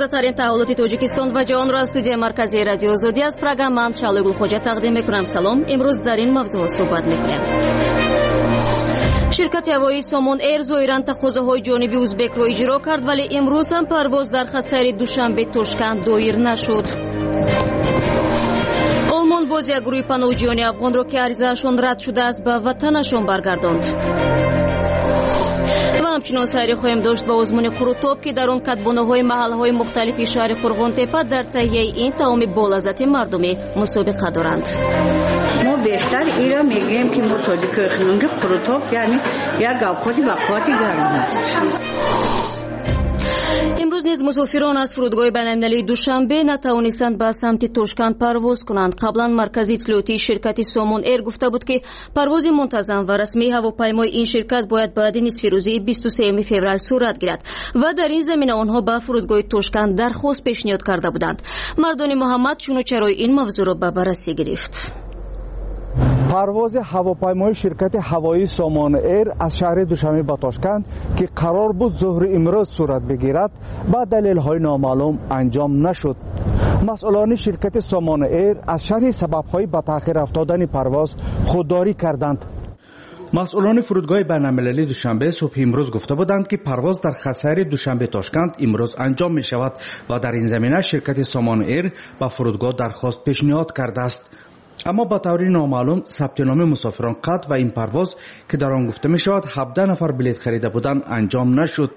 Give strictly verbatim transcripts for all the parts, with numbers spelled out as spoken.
تازه‌ترین تحولات تاجیکستان و جهان را از استودیوی مرکزی رادیو آزادی از پراگ من شعله گلخوجه تقدیم می‌کنم. سلام. امروز در این موضوع صحبت می‌کنیم. شرکت هوایی سامان ایر ظاهراً تقاضاهای جانبی ازبک را اجرا کرد، ولی امروز هم پرواز در خط سیر دوشنبه تاشکند دایر نشد. آلمان باز یک گروه پناهجویان افغان را که عریضه‌شان رد شده است به وطنشان برگرداند. و همچنان سیر خواهیم داشت به آزمون قروتاب که در آن کدبانه‌های محل‌های مختلف شهر فرغون تپه در تهیه این طعام بالذات مردمی مسابقه دارند. ما بیشتر ایرا میگیم که ما تاجیک خنونگ قروتاب یعنی یک اوقاتی وقتی گرم است. امروز نیز مسافران از فرودگاه بین‌المللی دوشنبه نتوانستند به سمت تاشکند پرواز کنند. قبلا مرکز اطلاعاتی شرکت سامان ایر گفته بود که پرواز منتظم و رسمی هواپیمای این شرکت باید بعد نصف روزی بیست و سوم فوریه صورت گیرد و در این زمینه آنها به فرودگاه تاشکند درخواست پیشنهاد کرده بودند. مردان محمد چون چرای این موضوع را به بررسی گرفت. پرواز هواپیمای شرکت هوایی سامان ایر از شهر دوشنبه به تاشکند که قرار بود ظهر امروز صورت بگیرد با دلایل نامعلوم انجام نشد. مسئولان شرکت سامان ایر از شرح سبب‌های به تأخیر افتادن پرواز خودداری کردند. مسئولان فرودگاه بین‌المللی دوشنبه صبح امروز گفته بودند که پرواز در خط سیر دوشنبه تاشکند امروز انجام می شود و در این زمینه شرکت سامان ایر به فرودگاه درخواست پیشنهاد کرده است. اما با طور نامعلوم ثبت نام مسافران قطع و این پرواز که در آن گفته می شود هفده نفر بلیط خریده بودند انجام نشد.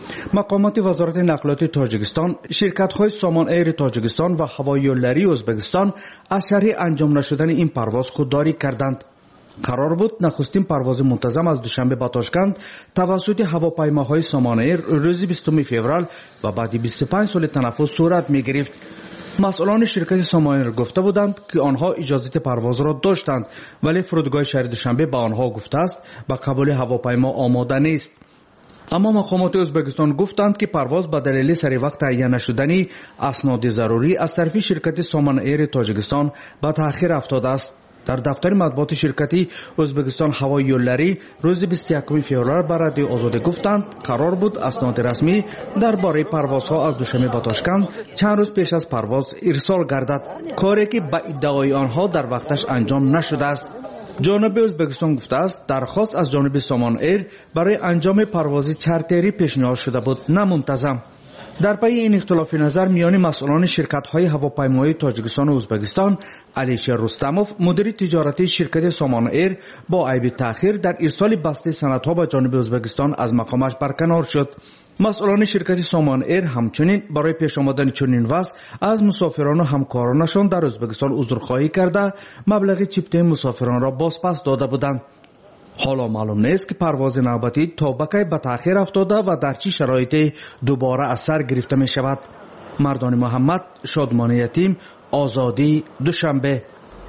مقامات وزارت نقلیات تاجیکستان، شرکت‌های سامان ایر تاجیکستان و هوایی یولری ازبکستان از شرح انجام نشدن این پرواز خودداری کردند. قرار بود نخستین پرواز منتظم از دوشنبه به تاشکند توسط هواپیماهای سامان ایر روز بیستم فوریه و بعد بیست و پنج سال تنفس صورت می گرفت. مسئولان شرکت سامان ایر گفته بودند که آنها اجازه پرواز را داشتند، ولی فرودگاه شهر دوشنبه به آنها گفته است به قبول هواپیما آماده نیست. اما مقامات ازبکستان گفتند که پرواز به دلیل سری وقت تهیه نشدن اسناد ضروری از طرف شرکت سامان ایر تاجیکستان به تأخیر افتاده است. در دفتر مطبوعات شرکتی ازبکستان هوایی یولری روز بیست و یکم فوریه به رادیو آزادی گفتند قرار بود اسناد رسمی درباره پروازها از دوشنبه به تاشکند چند روز پیش از پرواز ارسال گردد، کاری که به ادعای آنها در وقتش انجام نشده است. جانب ازبکستان گفته است درخواست از جانب سامان ایر برای انجام پرواز چارتری پیشنهاد شده بود، نه منتظم. در پی این اختلاف نظر میان مسئولان شرکت‌های هواپیمایی تاجیکستان و ازبکستان، علیشیر رستموف مدیر تجارتی شرکت سامان ایر با عیب تأخیر در ارسال بسته سندها به جانب ازبکستان از مقامش برکنار شد. مسئولان شرکت سامان ایر همچنین برای پیش آمدن چنین وضع از مسافران و همکارانشان در ازبکستان عذرخواهی کرده مبلغ چیپته مسافران را بازپس داده بودند. حالا معلوم نیست که پرواز نوبتی تا بکی به تأخیر افتاده و در چه شرایطی دوباره از سر گرفته می شود. مردان محمد، شادمان یتیم، آزادی، دوشنبه.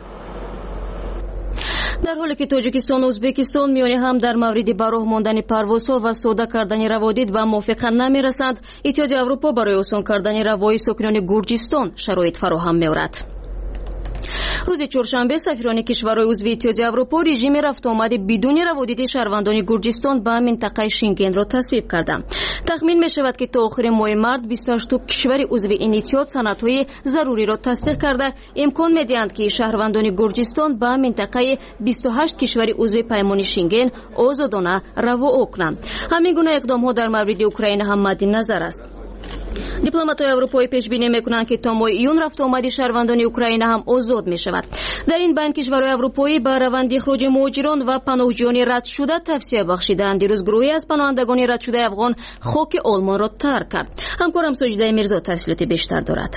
در حالی که تاجیکستان و ازبکستان میان هم در مورد براه ماندن پروازها و ساده کردن روادید و موافقت نمی رسند، اتحادیه اروپا برای آسان کردن روای ساکنان گرجستان شرایط فراهم می آورد. روز چهارشنبه سفیران کشورهای عضو اتحادیه اروپا رژیم رفت آمد بدون روادید شهروندان گرجستان به منطقه شنگن را تصویب کردند. تخمین می شود که تا آخر ماه مارس بیست و هشت کشور عضو این اتحاد سندهای ضروری را تصدیق کرده امکان می دهند که شهروندان گرجستان به منطقه بیست و هشت کشور عضو پیمان شنگن آزادانه روا کنند. همین گونه اقدام ها در مورد اوکراین هم مد نظر است. دیپلمات‌های اروپایی پیش بینی می‌کنند که تا ماه ایون رفت آمد شهروندان اوکراین هم آزاد می‌شود. در این بین کشورهای اروپایی به روند اخراج مهاجران و پناهجویان رد شده توصیه بخشیدند. دیروز گروهی از پناهندگان رد شده افغان خاک آلمان را ترک کرد. همکارم ساجده میرزا تفصیلات بیشتر دارد.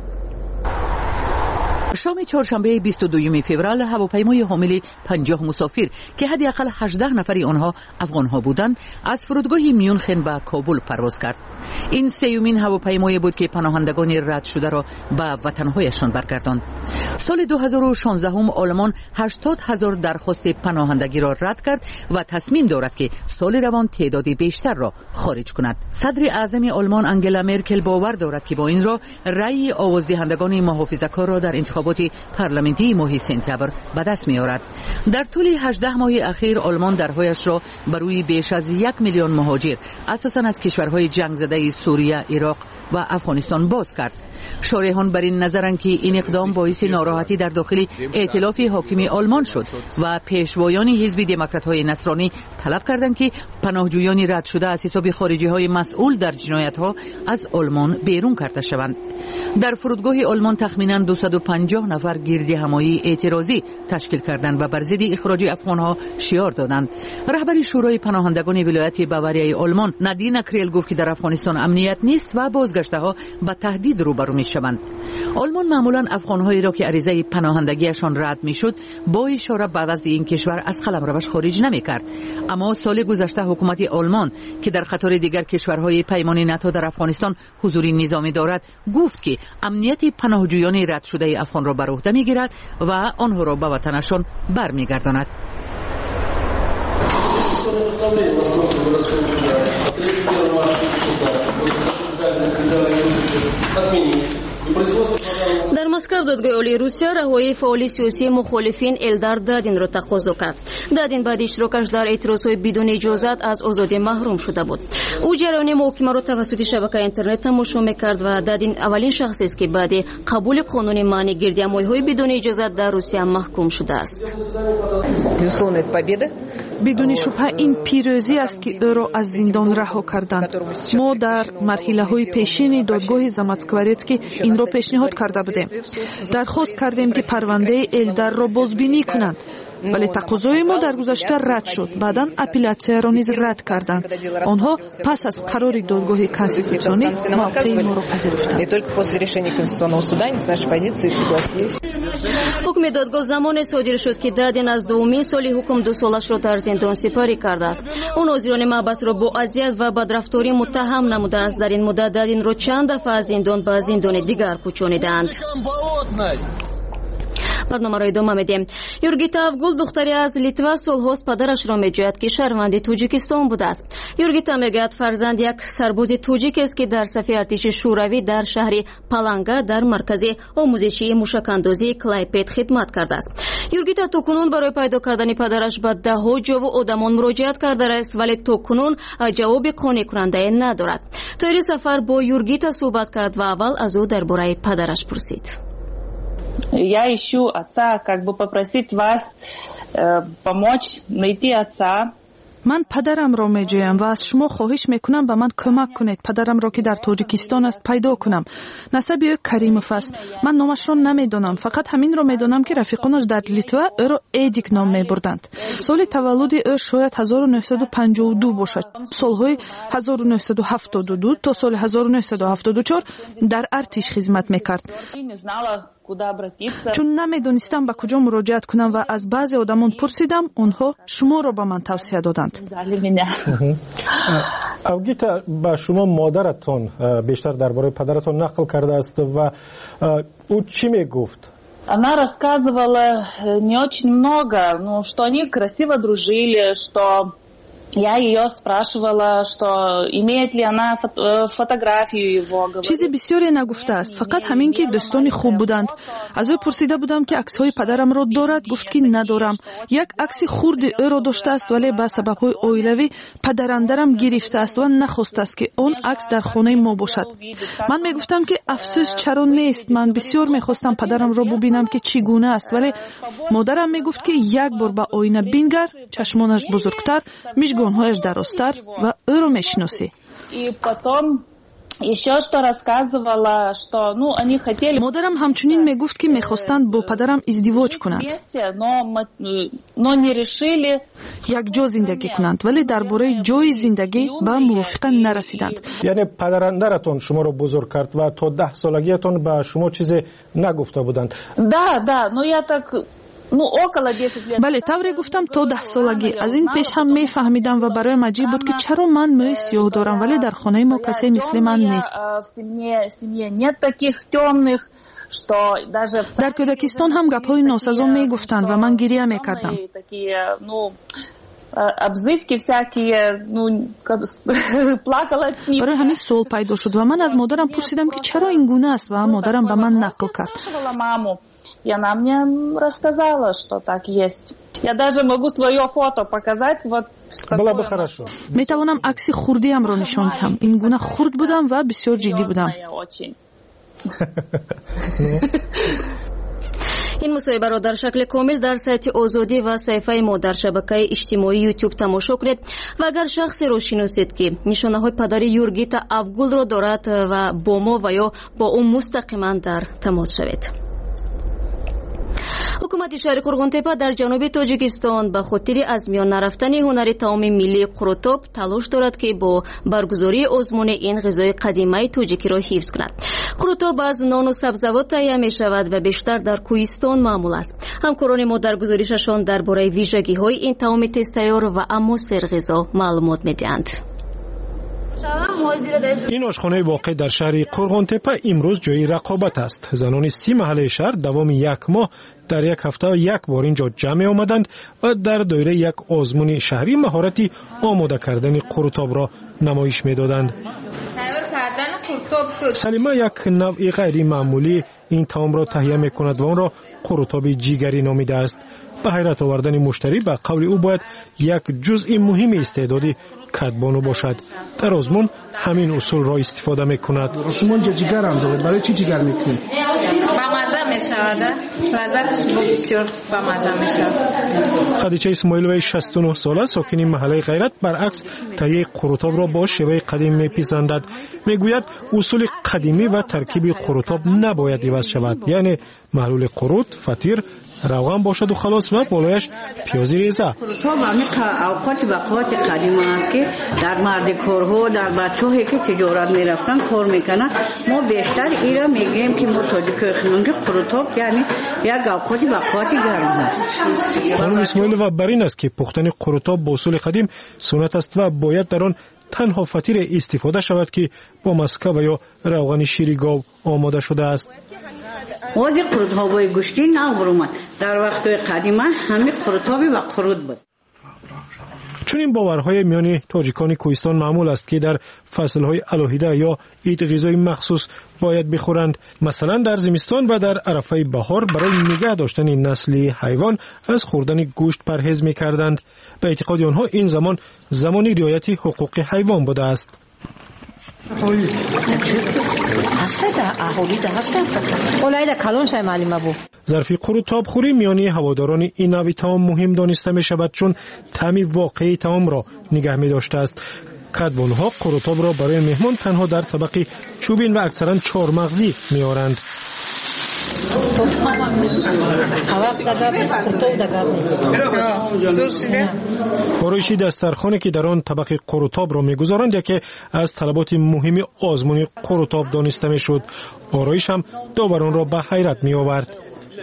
شام چهارشنبه بیست و دوم فوریه هواپیمای حامل پنجاه مسافر که حداقل هجده نفری آنها افغان‌ها بودند از فرودگاه میونخن به کابل پرواز کرد. این سیومین هواپیمایی بود که پناهندگان رد شده را به وطنهایشان برگرداند. سال دو هزار و شانزده هم آلمان هشتاد هزار درخواست پناهندگی را رد کرد و تصمیم دارد که سال روان تعدادی بیشتر را خارج کند. صدر اعظم آلمان انگلا مرکل باور دارد که با این را رأی آوازدهندگان محافظه‌کار را در انتخابات پارلمانی ماه سپتامبر به دست می‌آورد. در طول هجده ماه اخیر آلمان درهایش را بر روی بیش از یک میلیون مهاجر اساساً از کشورهای جنگ زده سوریه، عراق و افغانستان باز کرد. شارحان بر این نظرند که این اقدام باعث ناراحتی در داخل ائتلاف حاکم آلمان شد و پیشوایان حزب دموکرات‌های نصرانی طلب کردند که پناهجویان رد شده از حساب خارجی‌های مسئول در جنایت‌ها از آلمان بیرون کرده شوند. در فرودگاه آلمان تخمیناً دویست و پنجاه نفر گردهمایی اعتراضی تشکیل کردند و بر ضد اخراج افغان‌ها شعار دادند. رهبر شورای پناهندگان ولایت باوریای آلمان نادینا کریل گفت که در افغانستان امنیت نیست و بازگشته‌ها با تهدید روبرو می‌شوند. آلمان معمولاً افغان‌هایی را که عریضه پناهندگیشان رد می‌شد با اشاره بعد از این کشور از قلمروش خارج نمی‌کرد. اما سال گذشته حکومت آلمان که در قطار دیگر کشورهای پیمان ناتو در افغانستان حضور نظامی دارد گفت که امنیت پناهجویان رد شده افغان را بر عهده می‌گیرد و آنها را به وطنشان برمیگرداند. در مسکو دادگاه عالی روسیه رهایی فعال سیاسی مخالفین الدار دادین را تقاضا کرد. دادین بعد اشتراکش در اعتراضهای بدون اجازت از آزادی محروم شده بود. او جریان محاکمه را توسط شبکه اینترنت تماشا می‌کرد و دادین اولین شخصی است که بعد قبول قانون منع گردهمایی‌های بدون اجازت در روسیه محکوم شده است. بدون شبهه این پیروزی است که او را از زندان رها کردند. ما در مرحله‌های پیشین دادگاه زاماتسکورецکی این را پیشنهاد کرده بودیم. درخواست کردیم که پرونده الدار را بازبینی کنند. ولی تقاضای ما در گذشته رد شد. بعداً اپلاسیون را نیز رد کردند. آنها پس از قرار دادگاه کانستیتوسیونی موقع ما را پذیرفتند. حکم دادگاه زمان صادر شد که دادین از دومین سال حکم دو سالش را در زندان سپری کرده است. او ناظران محبس را با اذیت و بدرفتاری متهم نموده است. در این مدت دادین را چند دفعه از زندان به زندان دیگر کوچانیدند. برنامه را ادامه میدیم. یورگیتا اوگول دختری از لیتوا سالهاست پدرش را میجوید که شهروند تاجیکستان بوده است. یورگیتا میگوید فرزند یک سرباز تاجیک است که در صف ارتش شوروی در شهر پالانگا در مرکز آموزشی موشکاندازی کلایپت خدمت کرده است. یورگیتا تاکنون برای پیدا کردن پدرش به دهها جواب آدمان مراجعت کرده است ولی تاکنون جواب قانع کننده ندارد. تایری سفر با یورگیتا صحبت کرد و اول از او درباره پدرش پرسید. Я ищу отца, как бы попросить вас э, помочь найти отца. من پدرم را میجویم و از شما خواهش میکنم به من کمک کنید پدرم را که در تاجیکستان است پیدا کنم. نسب او کریموف است. من نامش را نمیدانم، فقط همین را میدانم که رفیقانش در لیتوا او را ایدیک نام میبردند. سال تولد او شاید هزار و نهصد و پنجاه و دو باشد. سالهای هزار و نهصد و هفتاد و دو تا سال هزار و نهصد و هفتاد و چهار در ارتش خدمت میکرد. چون نمیدونستم به کجا مراجعت کنم و از بعضی آدمان پرسیدم، آنها شما را به من توصیه دادند. اوگیتا با شما مادرتون بیشتر درباره پدرتون نقل کرده است و او چی میگفت؟ Она рассказывала не очень много, ну, что они красиво дружили, что я ее спрашивала, что имеет ли она фотографию его. چیزی بسیاری نگفته است، فقط همین که دوستان خوب بودند. از او پرسیده بودم که عکس های پدرم را دارد، گفت که ندارم. یک عکس خرد او را داشته است ولی به سبب های عائلوی پدراندرم گرفته است و نخواست است که اون عکس در خانه ما باشد. من میگفتم که افسوس چرا نیست، من بسیار میخواستم پدرم را ببینم که چگونه است، ولی مادرم میگفت که یک بار به آینه بنگر، چشمانش بزرگتر، میشگانهایش درازتر و او را میشناسی. مادرم همچنین میگفت که میخواستند با پدرم ازدواج کنند، یک جا زندگی کنند، ولی درباره جای زندگی به موافقه نرسیدند. یعنی پدراندرتون شما را بزرگ کرد و تا ده سالگیتون به شما چیزی نگفته بودند؟ Да, да, но я так بله، طوری گفتم تا ده سالگی. از این پیش هم میفهمیدم و برایم عجیب بود که چرا من موی سیاه دارم ولی در خانه ما کسی مثل من نیست. در کودکستان هم گپ‌های ناسزا میگفتند و من گریه میکردم. برای همین سوال پیدا شد و من از مادرم پرسیدم که چرا این گونه است و مادرم به من نقل کرد. И она мне рассказала, что так есть. Я даже могу свое фото показать. Вот было бы хорошо. Метавонам акси хурдиамро нишон диҳам. Ин гуна хурд будам ва бисёр ҷиддӣ будам. ин мусоҳибаро дар шакли комил дар сайти озодӣ ва саҳифаи мо дар шабакаи иҷтимоии ютуб тамошо кунед ва агар шахсеро шиносед ки нишонаҳои падари Юргита Авгулро дорад ва бо мо ва ё бо ӯ мустақиман дар тамос шавед. ҳукумати шаҳри қурғонтепа дар ҷануби тоҷикистон ба хотири аз миён нарафтани ҳунари таоми миллии қурутоб талош дорад ки бо баргузории озмуни ин ғизои қадимаи тоҷикиро ҳифз кунад. қурутоб аз нону сабзавот таҳия мешавад ва бештар дар кӯҳистон маъмул аст. ҳамкорони мо дар гузоришашон дар бораи вижагиҳои ин таоми тезтайёр ва аммо серғизо маълумот медиҳанд. این آشخانه واقع در شهر قرغانتپه امروز جای رقابت است. زنان سی محله شهر دوام یک ماه در یک هفته و یک بار اینجا جمع آمدند و در دایره یک آزمون شهری مهارتی آماده کردن قروتاب را نمایش می‌دادند. سلیمه یک نوع غیر معمولی این طعام را تهیه می‌کند و آن را قروتاب جیگری نامیده است. به حیرت آوردن مشتری به قول او باید یک جزء مهم استعدادی کدبانو باشد. در آزمون همین اصول را استفاده میکند. شما جیگر هم دارید، برای چی جیگر میکنید؟ با مزه میشود، لذتش بسیار با مزه میشود. خدیجه اسماعیلوی شصت و نه ساله ساکن محله غیرت برعکس تهیه قروتاب را با شیوه قدیم میپسندد. میگوید اصول قدیمی و ترکیب قروتاب نباید عوض شود، یعنی محلول قروت، فطیر، روغن باشد و خلاص و بالایش پیازی ریزه. قروتاب همین اوقات وقات قدیم است که در مردکارها در بچه‌هایی که تجارت میرفتن کار میکنن. ما بیشتر ایرا میگیم که ما تاجیک خانم که قروتاب یعنی یک اوقات وقات گرم است. خانم اسماعیلووا بر این است که پختن قروتاب با اصول قدیم سنت است و باید در آن تنها فطیر استفاده شود که با مسکه و یا روغن شیر گاو آماده شده است. وادی قروتابای گوشتی نبرومد. در وقت قدیمه همین قروتابی و قروت بود. چون این باورهای میان تاجیکان کوهستان معمول است که در فصلهای الهیده یا عید غذای مخصوص باید بخورند. مثلا در زمستان و در عرفه بهار برای نگه داشتن نسل حیوان از خوردن گوشت پرهیز می‌کردند. به اعتقاد آنها این زمان زمانی رعایت حقوق حیوان بوده است. ظرفی قروتاب خوری میانی هواداران این نوع طعام مهم دانسته می شود چون طعم واقعی طعام را نگه می داشته است. کدبانها قروتاب را برای مهمان تنها در طبق چوبین و اکثرا چهارمغزی می آورند. آرایشی دسترخوانی که در آن طبق قروتاب را می‌گذارند یکی از طلبات مهم آزمون قروتاب دانسته می‌شد. آرایش هم داوران را به حیرت می‌آورد.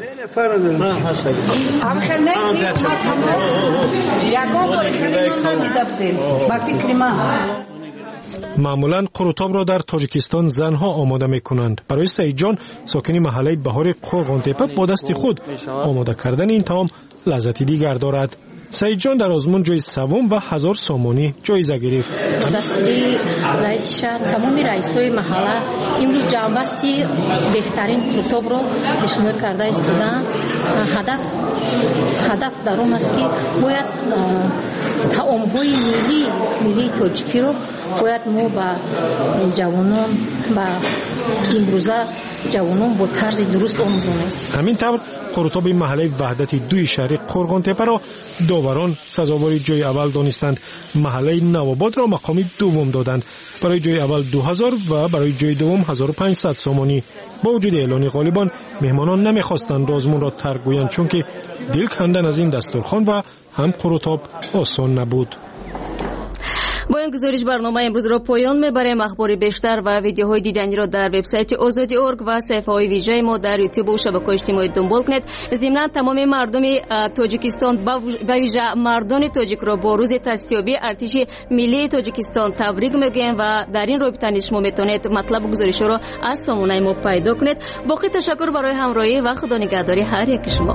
معمولا قروتاب را در تاجیکستان زنها آماده می کنند. برای سعید جان ساکن محله بهار قرغانتپه با دست خود آماده کردن این طعام لذتی دیگر دارد. سعید جان در آزمون جای سوم و هزار سامانی جایزه گرفت. دستوری رئیس شهر تمام رئیسای محله امروز جنبستی بهترین قروتاب را پیشنهاد کرده استودند. هدف هدف در آن است که باید طعام‌های ملی ملی تاجیکی را باید ما با جوانان با امروزه جوانان با طرز درست آموزانیم. همین طور قروتاب محله وحدت دوی شهر قرغانتپه را داوران سزاوار جای اول دانستند. محله نواباد را مقام دوم دادند. برای جای اول دو هزار و برای جای دوم هزار و پانصد سامانی. با وجود اعلان غالبان مهمانان نمیخواستند آزمون را ترک گویند چون که دل کندن از این دسترخوان و هم قروتاب آسان نبود. با این گزارش برنامه امروز را پایان میبریم. اخبار بیشتر و ویدیوهای دیدنی را در وبسایت آزادی دات اورگ و صفحه‌های ویژه ما در یوتیوب و شبکه‌های اجتماعی دنبال کنید. ضمناً تمام مردم تاجیکستان و ویژه مردان تاجیک را با روز تاسیسیابی ارتش ملی تاجیکستان تبریک میگویم و در این رابطه شما میتونید مطلب گزارش را از سامانه ما پیدا کنید. باقی تشکر برای همراهی و خدا نگهداری هر یک شما.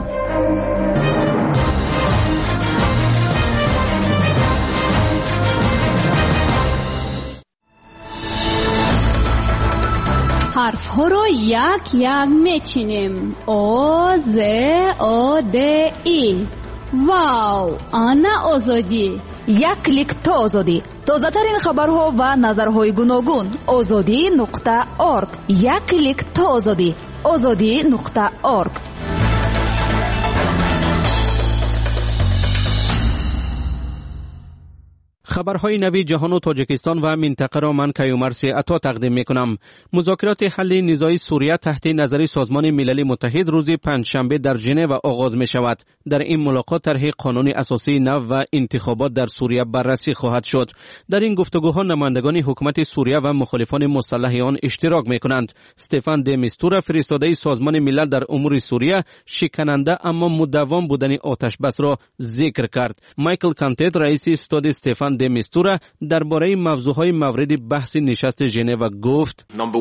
حرف ها را یک یک میچینیم. او ز او د ای. واو، آنا آزادی. یک کلیک تا آزادی. تازه ترین خبرها و نظرهای گوناگون. آزادی نقطه اورگ. یک کلیک تا آزادی. آزادی نقطه اورگ. خبرهای نوی جهان و تاجیکستان و منطقه را من کیومرسی عطا تقدیم می کنم. مذاکرات حل نزاع سوریه تحت نظر سازمان ملل متحد روز پنجشنبه در ژنو آغاز می شود. در این ملاقات طرح قانون اساسی نو و انتخابات در سوریه بررسی خواهد شد. در این گفتگوها نمایندگان حکومت سوریه و مخالفان مسلح آن اشتراک می کنند. استفان د میستورا، فرستاده سازمان ملل در امور سوریه، شکننده اما مداوم بودن آتش بس را ذکر کرد. مایکل کانتت، رئیس استاد استفان د میستورا، درباره موضوعهای مورد بحث نشست ژنو گفت: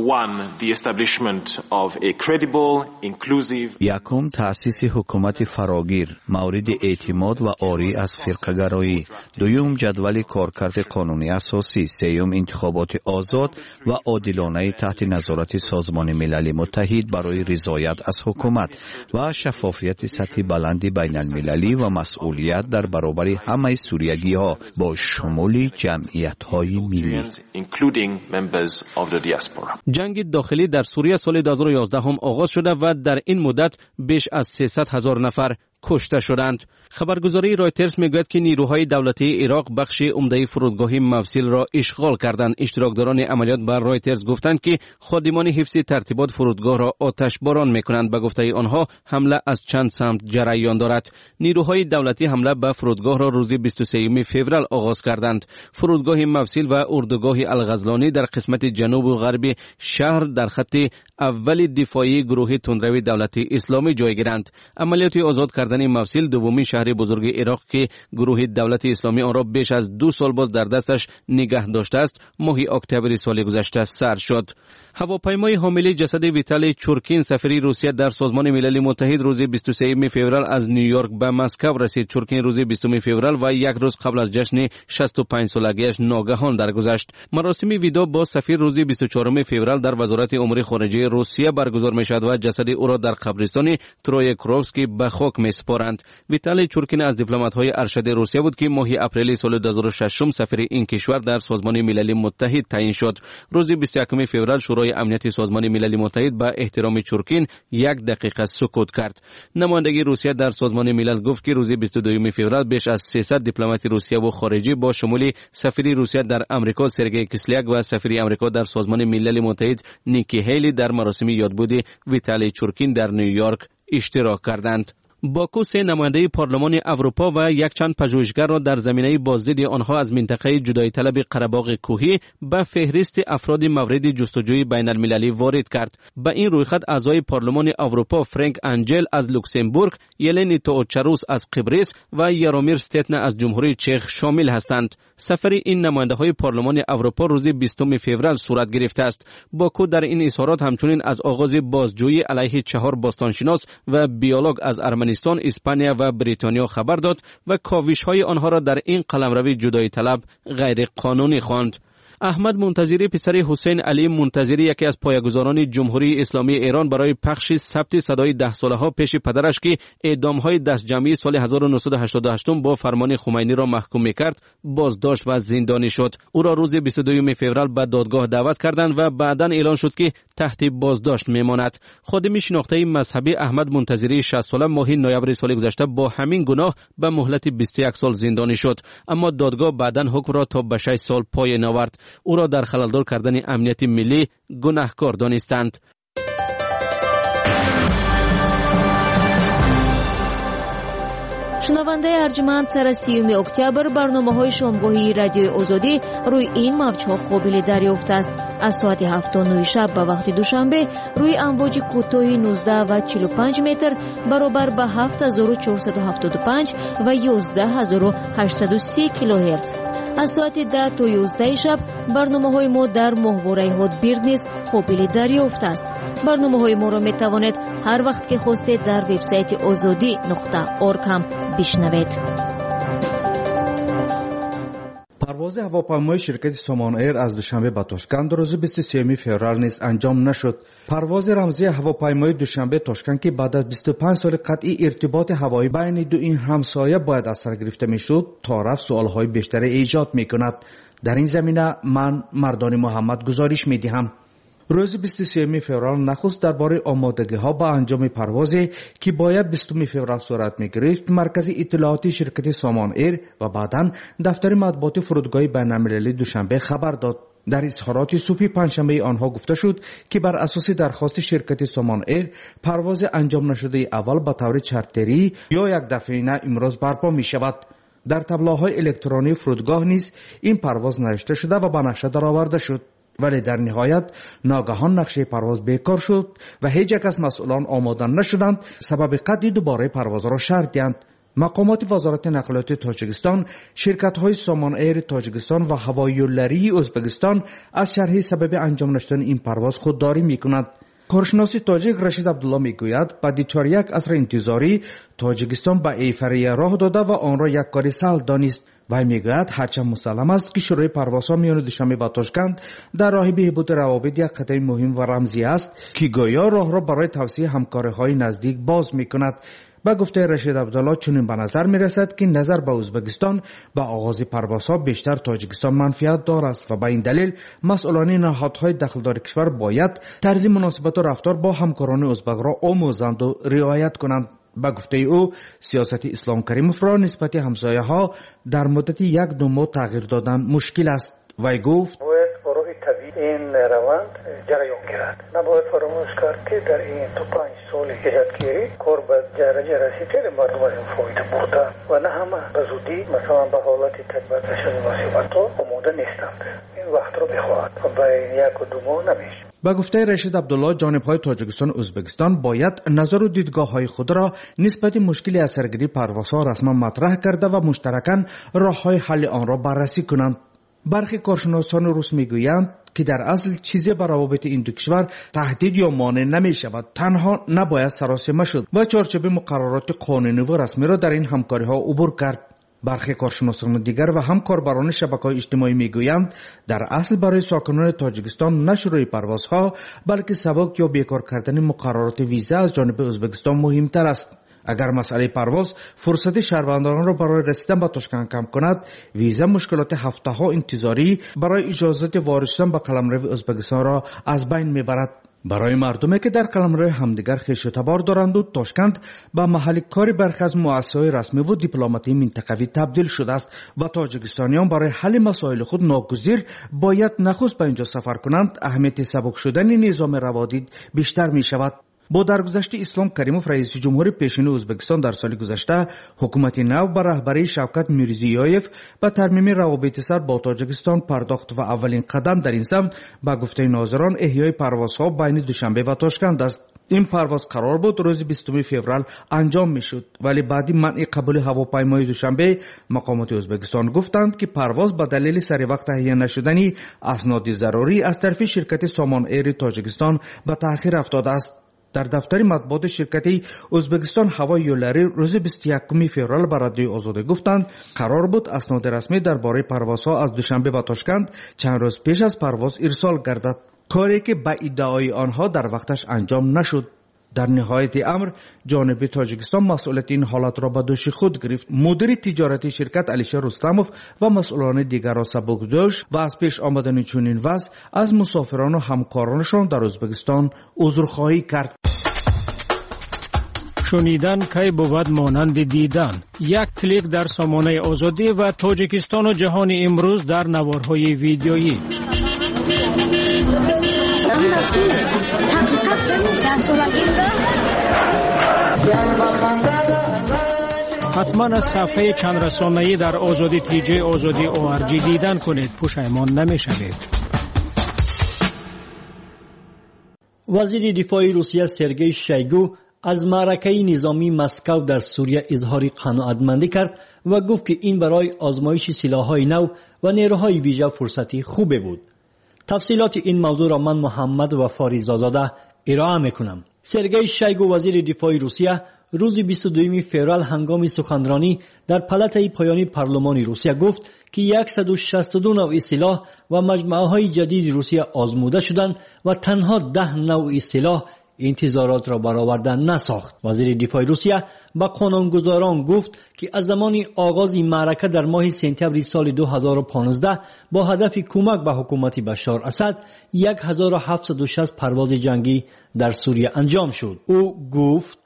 یکم، تأسیس حکومت فراگیر مورد اعتماد و عاری از فرقه‌گرایی. دوم، جدول کارکرد قانونی اساسی. سوم، انتخابات آزاد و عادلانه تحت نظارت سازمان ملل متحد برای رضایت از حکومت و شفافیت سطح بلند بین المللی و مسئولیت در برابر همه سوریگی‌ها با شمول جمعیت‌های ملی. جنگ داخلی در سوریه سال دو هزار و یازده هم آغاز شده و در این مدت بیش از سیصد هزار نفر کشته شدند. خبرگزاری رایترز میگوید که نیروهای دولتی عراق بخش عمده فرودگاه موصل را اشغال کردند. اشتراکداران عملیات بر رایترز گفتند که خادمان حفظ ترتیبات فرودگاه را آتش باران میکنند. به گفته آنها حمله از چند سمت جریان دارد. نیروهای دولتی حمله به فرودگاه را روز بیست و سوم فوریه آغاز کردند. فرودگاه موصل و اردوگاه الغزلانی در قسمت جنوب و غربی شهر در خط اول دفاعی گروه تندروی دولتی اسلامی جای گیرند. عملیات آزاد کردن موصل، دومین شهر بزرگ عراق که گروه دولت اسلامی آن را بیش از دو سال باز در دستش نگه داشته است، ماه اکتبر سال گذشته سر شد. هواپیمای حامل جسد ویتالی چورکین، سفیر روسیه در سازمان ملل متحد، روز بیست و سوم فوریه از نیویورک به مسکو رسید. چورکین روز بیستم فوریه و یک روز قبل از جشن شصت و پنج سالگیش ناگهان درگذشت. مراسم ویدا با سفیر روز بیست و چهارم فوریه در وزارت امور خارجه روسیه برگزار می‌شود و جسد او را در قبرستان ترویکروفسکی به خاک می‌سپارند. ویتالی چورکین از دیپلمات‌های ارشد روسیه بود که ماه اپریل سال دو هزار و شش سفیر این کشور در سازمان ملل متحد تعیین شد. روز بیست و یکم فوریه شورای امنیت سازمان ملل متحد به احترام چورکین یک دقیقه سکوت کرد. نمایندگی روسیه در سازمان ملل گفت که روز بیست و دوم فوریه بیش از سیصد دیپلمات روسیه و خارجی با شمول سفیر روسیه در آمریکا سرگئی کسلیاک و سفیر آمریکا در سازمان ملل متحد نیکی هیلی در مراسم یادبود ویتالی چورکین در نیویورک اشتراک کردند. باکو سه نماینده پارلمان اروپا و یک چند پژوهشگر را در زمینه بازدید آنها از منطقه جدایی طلب قره‌باغ کوهی به فهرست افراد مورد جستجوی بین المللی وارد کرد. به این رویخد اعضای پارلمان اروپا فرانک انجل از لوکزامبورگ، یلنی توچاروس از قبرس و یارومیر ستتنا از جمهوری چک شامل هستند. سفر این نماینده های پارلمان اروپا روز بیستم فوریه صورت گرفته است. باکو در این اظهارات همچنین از آغاز بازجویی علیه چهار باستانشناس و بیولوگ از ارمنستان، اسپانیا و بریتانیا خبر داد و کاوش های آنها را در این قلمرو جدایی طلب غیر قانونی خواند. احمد منتظری، پسر حسین علی منتظری، یکی از پایه‌گذاران جمهوری اسلامی ایران، برای پخش ثبت صدای ده ساله ها پیش پدرش که اعدام های دست جمعی سال هزار و نهصد و هشتاد و هشت با فرمان خمینی را محکوم می‌کرد، بازداشت و زندانی شد. او را روز بیست و دوم فوریه به دادگاه دعوت کردند و بعداً اعلان شد که تحت بازداشت می‌ماند. خادم شناخته مذهبی احمد منتظری شصت ساله ماه نوامبر سال گذشته با همین گناه به مهلت بیست و یک سال زندانی شد، اما دادگاه بعداً حکم را تا به شش سال پایین آورد. او را در خللدار کردن امنیت ملی گناهکار دانستند. شنونده ارجمند، سر سیوم اکتبر برنامه‌های شامگاهی رادیوی آزادی روی این موج‌ها قابل دریافت است. از ساعت هفت تا نه شب به وقت دوشنبه روی امواج کوتاه نوزده و چهل و پنج متر برابر به هفت هزار و چهارصد و هفتاد و پنج و یازده هزار و هشتصد و سی کیلوهرتز. از ساعت ده تا یازده شب برنامه‌های ما در ماهواره هاتبیرد نیز قابل دریافت است. برنامه‌های ما را می‌توانید هر وقت که خواستید در وبسایت آزادی نقطه اورگ هم بشنوید. پرواز هواپیمای شرکت سامان ایر از دوشنبه به تاشکند روز بیست و سوم فوریه نیز انجام نشد. پرواز رمزی هواپیمای دوشنبه تاشکند که بعد از بیست و پنج سال قطعی ارتباط هوایی بین دو این همسایه باید از سر گرفته میشد، تا رفت سوالهای بیشتری ایجاد میکند. در این زمینه من مردان محمد گزارش میدهم. روز بیست و سوم فوریه نخست درباره آمادگی‌ها با انجام پروازی که باید بیستم فوریه صورت می‌گرفت، مرکز اطلاعاتی شرکت سامان ایر و بعداً دفتر مطبوعات فرودگاه بین‌المللی دوشنبه خبر داد. در اظهارات صبح پنجشنبه آنها گفته شد که بر اساس درخواست شرکت سامان ایر پرواز انجام نشده اول به طور چارتری یا یک دفعه امروز برپا می‌شود. در تابلوهای الکترونی فرودگاه نیز این پرواز نوشته شده و به نقشه درآورده شد، ولی در نهایت ناگهان نقشه پرواز بیکار شد و هیچ یک از مسئولان آماده نشدند سبب قطعی دوباره پرواز را شرط دهند. مقامات وزارت نقلیات تاجیکستان، شرکت‌های سامان ایر تاجیکستان و هوایی ازبکستان از شرح سبب انجام نشدن این پرواز خودداری می‌کنند. کارشناس تاجیک رشید عبدالله میگوید بعد چهار یک عصر انتظاری تاجیکستان به ایفریه راه داده و آن را یک کار سهل دانست. و میگوید هرچند مسلم است که شروع پروازها میان دوشنبه و تاشکند در راه بهبود روابط یک قدم مهم و رمزی است که گویا راه را برای توسعه همکاری‌های نزدیک باز میکند. با گفته رشید عبدالله چنین به نظر میرسد که نظر به ازبکستان با آغاز پروازها بیشتر تاجیکستان منفعت دارد و به این دلیل مسئولان نهادهای دخلدار کشور باید طرز مناسبت و رفتار با همکاران ازبک را آموزند و رعایت کنند. با گفته او سیاست اسلام کریموف را نسبت همسایه ها در مدت یک دو ماه تغییر دادن مشکل است. وی گفت این روند جریان گیرد. نباید فراموش کرد که در این تو پنج سال ایجادگیری کار به درجه رسیده مردم از این فایده برده و نه همه به زودی مثلا به حالت تطبیق شدن مناسبت ها آماده نیستند. این وقت را بخواهد و به یک و دو ماه نمیشه. با گفته رشید عبدالله جانب‌های تاجیکستان و ازبکستان باید نظر و دیدگاه‌های خود را نسبت مشکل اثرگیری پروازها رسما مطرح کرده و مشترکاً راه‌های حل آن را بررسی کنند. برخی کارشناسان روس میگویند که در اصل چیزی بر روابط این دو کشور تهدید یا مانع نمی شود، تنها نباید سراسیمه شد و چارچوب مقررات قانونی و رسمی را در این همکاری ها عبور کرد. برخی کارشناسان دیگر و هم کاربران شبکه‌های اجتماعی میگویند در اصل برای ساکنان تاجیکستان نه شروع پروازها بلکه سبک یا بیکار کردن مقررات ویزا از جانب ازبکستان مهمتر است. اگر مسئله پرواز فرصت شهروندان را برای رسیدن به تاشکند کم کند، ویزا مشکلات هفته ها انتظاری برای اجازت وارد شدن به قلمرو ازبکستان را از بین میبرد. برای مردمی که در قلمرو همدیگر خویش و تبار دارند و تاشکند به محل کار برخی از مؤسسه‌های رسمی و دیپلماتی منطقوی تبدیل شده است و تاجیکستانیان برای حل مسائل خود ناگزیر باید نخست به اینجا سفر کنند. اهمیت سبک شدن نظام روابط بیشتر می شود. با درگذشت اسلام کریموف رئیس جمهور پیشین ازبکستان در سال گذشته حکومت نو به رهبری شوکت میرزیویف به ترمیم روابط سر با تاجیکستان پرداخت و اولین قدم در این سمت با گفته ناظران احیای پروازها بین دوشنبه و تاشکند است. این پرواز قرار بود روز بیستم فوریه انجام میشد، ولی بعد منع قبول هواپیمای دوشنبه مقامات ازبکستان گفتند که پرواز به دلیل سر وقت تهیه نشدنی اسناد ضروری از طرف شرکت سامان ایر تاجیکستان به تأخیر افتاده است. در دفتر مطبوعات شرکت ازبکستان هوایی یولری روز بیست و یکم فوریه به رادیو آزادی گفتند قرار بود اسناد رسمی درباره پروازها از دوشنبه به تاشکند چند روز پیش از پرواز ارسال گردد، کاری که به ادعای آنها در وقتش انجام نشد. در نهایت امر جانب تاجیکستان مسئولیت این حالت را به دوش خود گرفت. مدیر تجارتی شرکت علیشه رستموف و مسئولان دیگر را سبک داشت و از پیش آمدن چنین وضع از مسافران و همکارانشان در ازبکستان عذرخواهی کرد. شنیدن کی بود مانند دیدن. یک کلیک در سامانه آزادی و تاجیکستان و جهان امروز در نوارهای ویدیویی. حتما از صفحه چند رسانه‌ای در آزادی تی جی آزادی او آر جی دیدن کنید، پشیمان نمی‌شوید. وزیر دفاع روسیه سرگئی شویگو از معرکه نظامی مسکو در سوریه اظهار قناعتمندی کرد و گفت که این برای آزمایش سلاح‌های نو و نیروهای ویژه فرصتی خوبی بود. تفصیلات این موضوع را من محمد وفاری زاده ارائه می‌کنم. سرگئی شویگو وزیر دفاع روسیه روز بیست و دوم فوریه هنگام سخنرانی در پلاتای پایانی پارلمان روسیه گفت که صد و شصت و دو نوع سلاح و مجموعه های جدید روسیه آزموده شدند و تنها ده نوع سلاح انتظارات را برآورده نساخت. وزیر دفاع روسیه با قانونگذاران گفت که از زمان آغاز این معرکه در ماه سپتامبر سال دو هزار و پانزده با هدف کمک به حکومت بشار اسد هزار و هفتصد و شصت پرواز جنگی در سوریه انجام شد. او گفت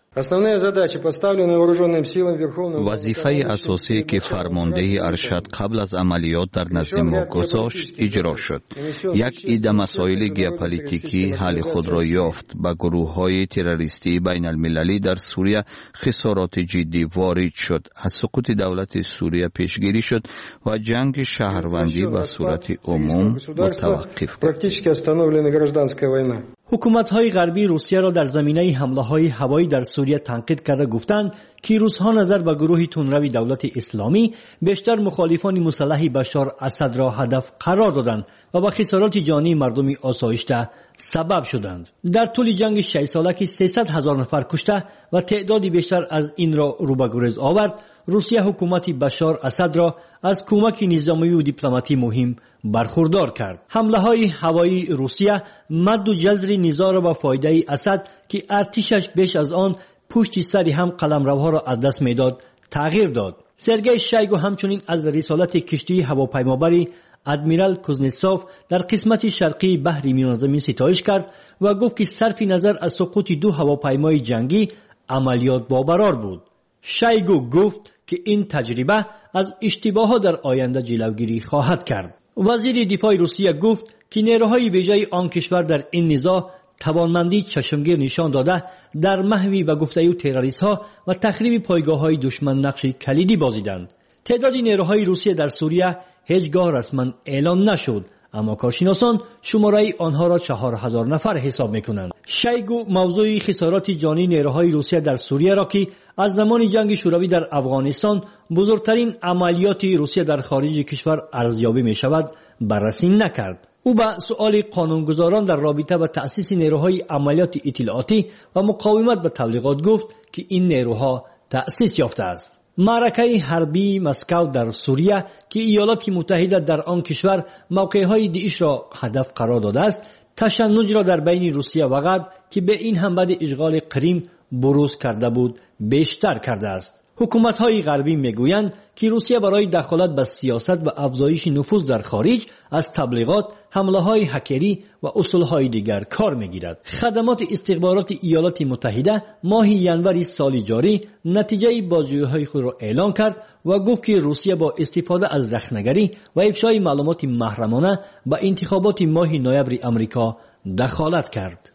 وظیفه اساسی که فرمانده ارشد قبل از عملیات در نزد ما گذاشت اجرا شد. یک عده مسائل ژئوپلیتیکی حل خود را یافت. به گروه های تروریستی بین المللی در سوریه خسارات جدی وارد شد. از سقوط دولت سوریه پیشگیری شد و جنگ شهروندی به صورت عموم متوقف شد. حکومت‌های غربی روسیه را در زمینه حمله‌های هوایی در سوریه تنقید کرده گفتند که روس‌ها نظر به گروه تندرو دولت اسلامی بیشتر مخالفان مسلح بشار اسد را هدف قرار دادند و به خسارات جانی مردم آسایشته سبب شدند. در طول جنگ شش ساله که سیصد هزار نفر کشته و تعدادی بیشتر از این را رو به گریز آورد، روسیه حکومت بشار اسد را از کمک نظامی و دیپلماتی مهم برخوردار کرد. حمله های هوایی روسیه مد و جزر نزاع را به فایده اسد که ارتشش بیش از آن پشت سر هم قلمروها را از دست میداد تغییر داد. سرگئی شویگو همچنین از رسالت کشتی هواپیمابری ادمیرال کوزنتسوف در قسمت شرقی بحر میان زمین ستایش کرد و گفت که صرف نظر از سقوط دو هواپیمای جنگی عملیات باورار بود. شویگو گفت که این تجربه از اشتباهات در آینده جلوگیری خواهد کرد. وزیر دفاع روسیه گفت که نیروهای ویژه آن کشور در این نزاع توانمندی چشمگیر نشان داده در محو به گفته تروریست ها و تخریب پایگاه های دشمن نقش کلیدی بازیدند. تعداد نیروهای روسیه در سوریه هیچگاه رسما اعلان نشد، اما کارشناسان شماره آنها را چهار هزار نفر حساب میکنند. شویگو موضوع خسارات جانی نیروهای روسیه در سوریه را که از زمان جنگ شوروی در افغانستان بزرگترین عملیات روسیه در خارج کشور ارزیابی می شود بررسی نکرد. او به سؤال قانونگذاران در رابطه با تأسیس نیروهای عملیات اطلاعاتی و مقاومت به تبلیغات گفت که این نیروها تأسیس یافته است. معرکه حربی مسکو در سوریه که ایالات متحده در آن کشور موقعهای داعش را هدف قرار داده است، تشنج را در بین روسیه و غرب که به این هم بعد اشغال کریم بروز کرده بود بیشتر کرده است. حکومت‌های غربی میگویند که روسیه برای دخالت به سیاست و افزایش نفوذ در خارج از تبلیغات، حمله‌های هکری و اصول‌های دیگر کار می‌گیرد. خدمات استخبارات ایالات متحده ماه ژانویه سال جاری نتیجه بازجویی‌های خود را اعلان کرد و گفت که روسیه با استفاده از رخنه‌گری و افشای معلومات محرمانه به انتخابات ماه نوامبر آمریکا دخالت کرد.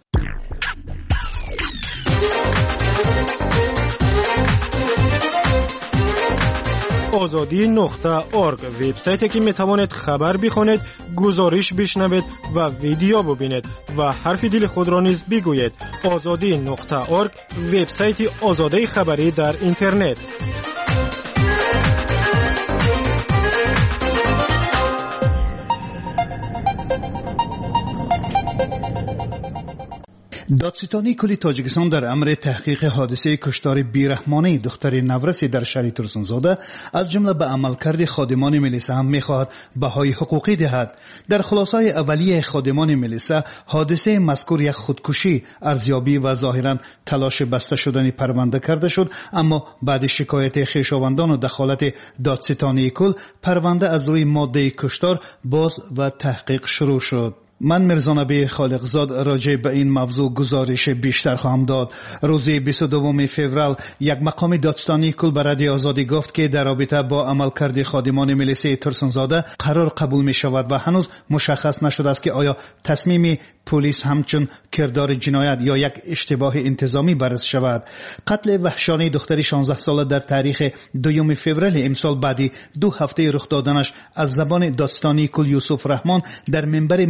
آزادی نقطه اورگ وبسایتی که میتوانید خبر بخونید، گزارش بشنوید و ویدیو ببینید و حرف دل خود را نیز بگویید. آزادی نقطه اورگ وبسایت آزادی خبری در اینترنت. دادستانی کل تاجیکستان در امر تحقیق حادثه کشتار بیرحمانه دختر نورسی در شهر ترسونزاده از جمله به عملکرد خادمان ملیسه هم میخواهد بهای حقوقی دهد. در خلاصای اولیه خادمان ملیسه حادثه مذکور یک خودکشی ارزیابی و ظاهرا تلاش بسته شدن پرونده کرده شد، اما بعد شکایت خویشاوندان و دخالت دادستانی کل پرونده از روی ماده کشتار باز و تحقیق شروع شد. من میرزا نبی خالقزاد راجع به این موضوع گزارش بیشتر خواهم داد. روز بیست و دوم فوریه یک مقام دادستانی کل به رادیو آزادی گفت که در رابطه با عملکرد خادمان ملیسه ترسونزاده قرار قبول می شود و هنوز مشخص نشده است که آیا تصمیم پلیس همچون کردار جنایت یا یک اشتباه انتظامی بررسی شود. قتل وحشانی دختری شانزده ساله در تاریخ دوم فوریه امسال بعدی دو هفته رخ دادنش از زبان دادستانی کل یوسف رحمان در منبر مجلس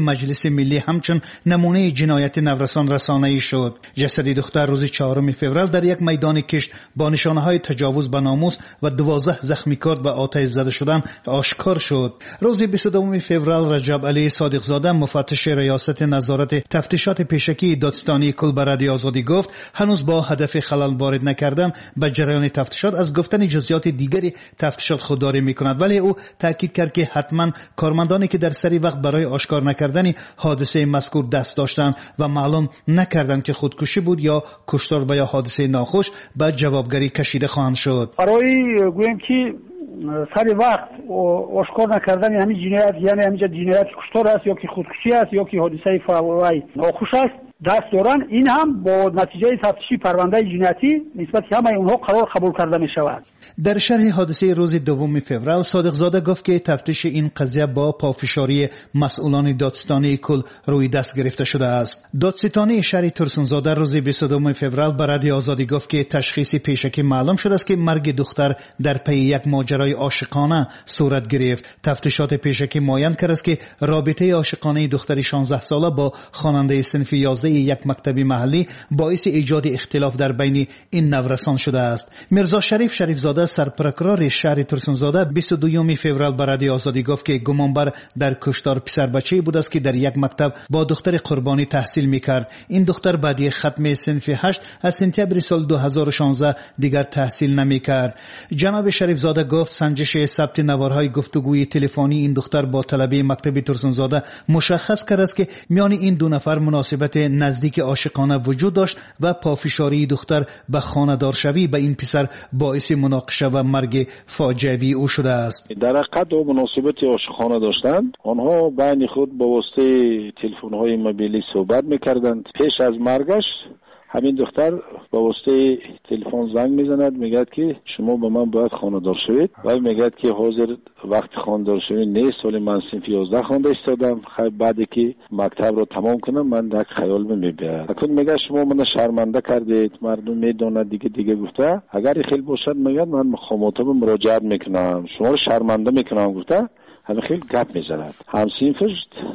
پلیس ملی همچون نمونه جنایت نورسان رسانه‌ای شد. جسد دختر روز چهارم فوریه در یک میدان کشت با نشانه‌های تجاوز به ناموس و دوازده زخمی کرد و آتش زده شدن آشکار شد. روز بیست و دوم فوریه رجب علی صادق زاده مفتش ریاست نظارت تفتیشات پیشکی دادستانی کل به رادیو آزادی گفت هنوز با هدف خلل وارد نکردن به جریان تفتیشات از گفتن جزئیات دیگری تفتیشات خودداری میکند، ولی او تاکید کرد که حتما کارمندانی که در سری وقت برای آشکار نکردن حادثه مذکور دست داشتند و معلوم نکردند که خودکشی بود یا کشتار و یا حادثه ناخوش به جوابگری کشیده خواهند شد. برای گویم که سری وقت آشکار نکردن همین جنایت، یعنی همین جنایت کشتار است یا که خودکشی است یا که حادثه فوری ناخوش است دست دارن، این هم با نتیجه تفتیشی پرونده جنایتی نسبت همه اونها قرار قبول کرده می شود. در شرح حادثه روز دوم فوریه صادق زاده گفت که تفتیش این قضیه با پافشاری مسئولان دادستانی کل روی دست گرفته شده است. دادستانی شهر ترسونزاده روز بیست و دوم فوریه به رادیو آزادی گفت که تشخیص پیشکی معلوم شده است که مرگ دختر در پی یک ماجرای عاشقانه صورت گرفت. تفتیشات پیشکی معین کرد است که رابطه عاشقانه دختر شانزده ساله با خواننده صنف یازده یک مکتبی محلی باعث ایجاد اختلاف در بین این نورسان شده است. میرزا شریف شریف زاده سرپرکرار شهر ترسونزاده بیست و دوم فوریه به رادیو آزادی گفت که گمانبر در کشتار پسر بچه‌ای بود است که در یک مکتب با دختر قربانی تحصیل میکرد. این دختر بعد ختم صنف هشت از سپتامبر سال دو هزار و شانزده دیگر تحصیل نمیکرد. جناب شریف زاده گفت سنجش ثبت نوارهای گفتگوی تلفنی این دختر با طلبه مکتب ترسونزاده مشخص کرد است که میان این دو نفر مناسبت نزدیک عاشقانه وجود داشت و پافشاری دختر به خانه‌دار شوی به این پسر باعث مناقشه و مرگ فاجعه‌ای او شده است. در حقیقت او مناسبت عاشقانه داشتند. آنها بین خود با واسطه تلفن‌های موبیلی صحبت می‌کردند. پیش از مرگش همین دختر با واسطه تلفن زنگ میزند، میگه که شما با من باید خانه‌دار شوید و میگه که حاضر وقت خانه‌دار شوید نیست. سال من صنف یازده خوانده ایستادم، خیلی بعدی که مکتب رو تمام کنم من در خیال میبیاد. اکنون میگه شما من شرمنده کردید، مردم میدونن دیگه دیگه گفته اگر خیلی باشد میگه من مخاطب مراجعه میکنم، شما رو شرمنده میکنم گفته همین خیلی گپ میزند. هم صنفش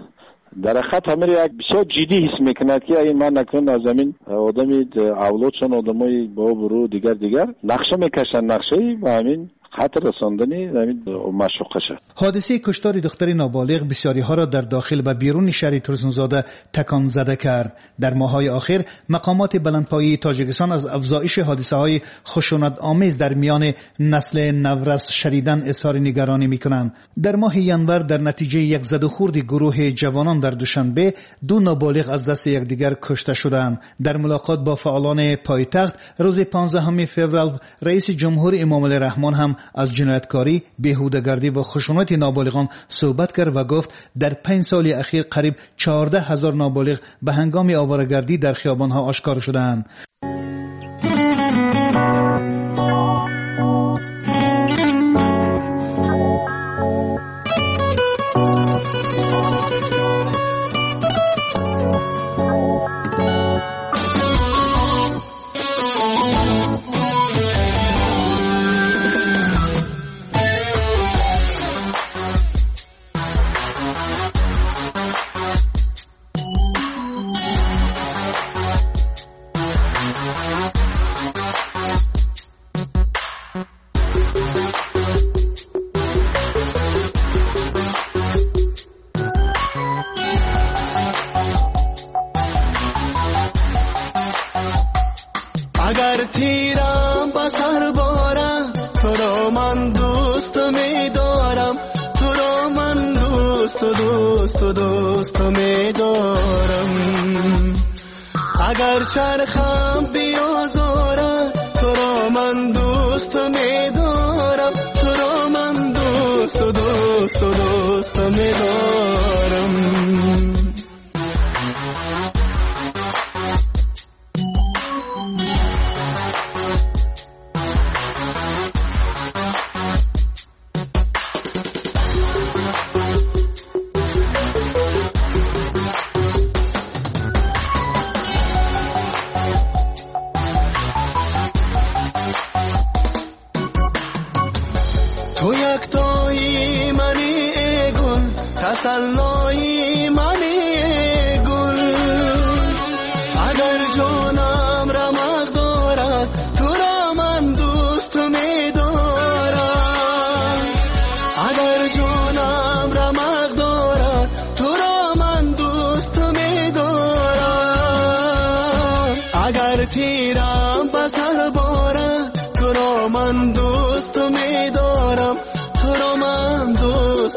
در حقیقت همه یک بسیار جدی حس میکند که اگه من نکنم از زمین آدمی اولادشان آدمای با برو دیگر دیگر نقشه میکشن، نقشه و همین خطر رساندنی همین مشوقه شد. حادثه کشتار دختر نابالغ بسیاری ها را در داخل و بیرون شهر ترسونزاده تکان زده کرد. در ماه‌های اخیر مقامات بلندپایه تاجیکستان از افزایش حادثه های خشونت آمیز در میان نسل نورس شدیداً اظهار نگرانی میکنند. در ماه ینور در نتیجه یک زد و خورد گروه جوانان در دوشنبه دو نابالغ از دست یکدیگر کشته شدند. در ملاقات با فعالان پایتخت روز پانزدهم فوریه رئیس جمهور امام علی رحمان هم از جنایتکاری، بیهوده‌گردی و خشونت نابالغان صحبت کرد و گفت در پنج سال اخیر قریب چهارده هزار نابالغ به هنگام آواره‌گردی در خیابان‌ها آشکار شدند. اگر تیرم بسر بارم تو را من دوست می دارم، تو را من دوست و دوست و دوست می دارم. اگر چرخم بیازارم تو را من دوست می دارم، تو را من دوست و دوست و دوست می دارم. تو یکتایی منی ای گل، تسلایی منی ای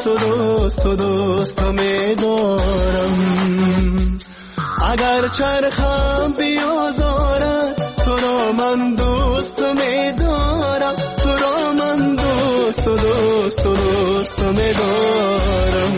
دوست و دوست و دوست می‌دارم. اگر چرخم بیازارد تو را من دوست می‌دارم، تو را من دوست و دوست و دوست می‌دارم.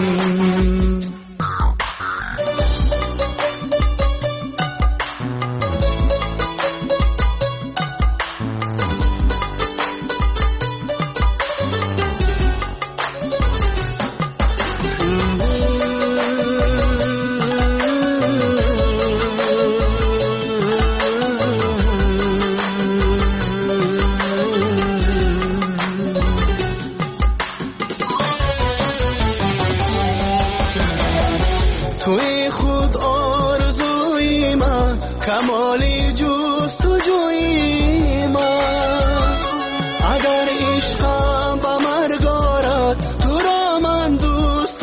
توی خود آرزوی من، کمالی جستجوی من. اگر عشقم به مرگ آرد تو را من دوست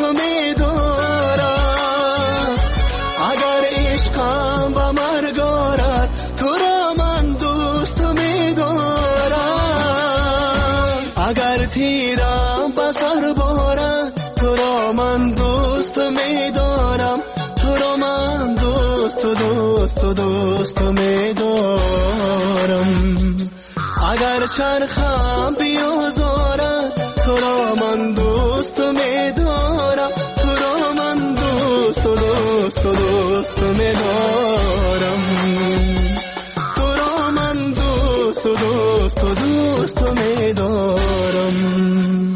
می‌دارم. اگر عشقم به مرگ آرد تو را من دوست می‌دارم. اگر تیرم به سر بارد تو را من دوست می‌دارم، تو را من دوست و دوست و دوست می‌دارم. اگر چرخم بیازارد تو را من دوست می‌دارم، تو را من دوست و دوست و دوست می‌دارم. تو را من دوست و دوست و دوست می‌دارم.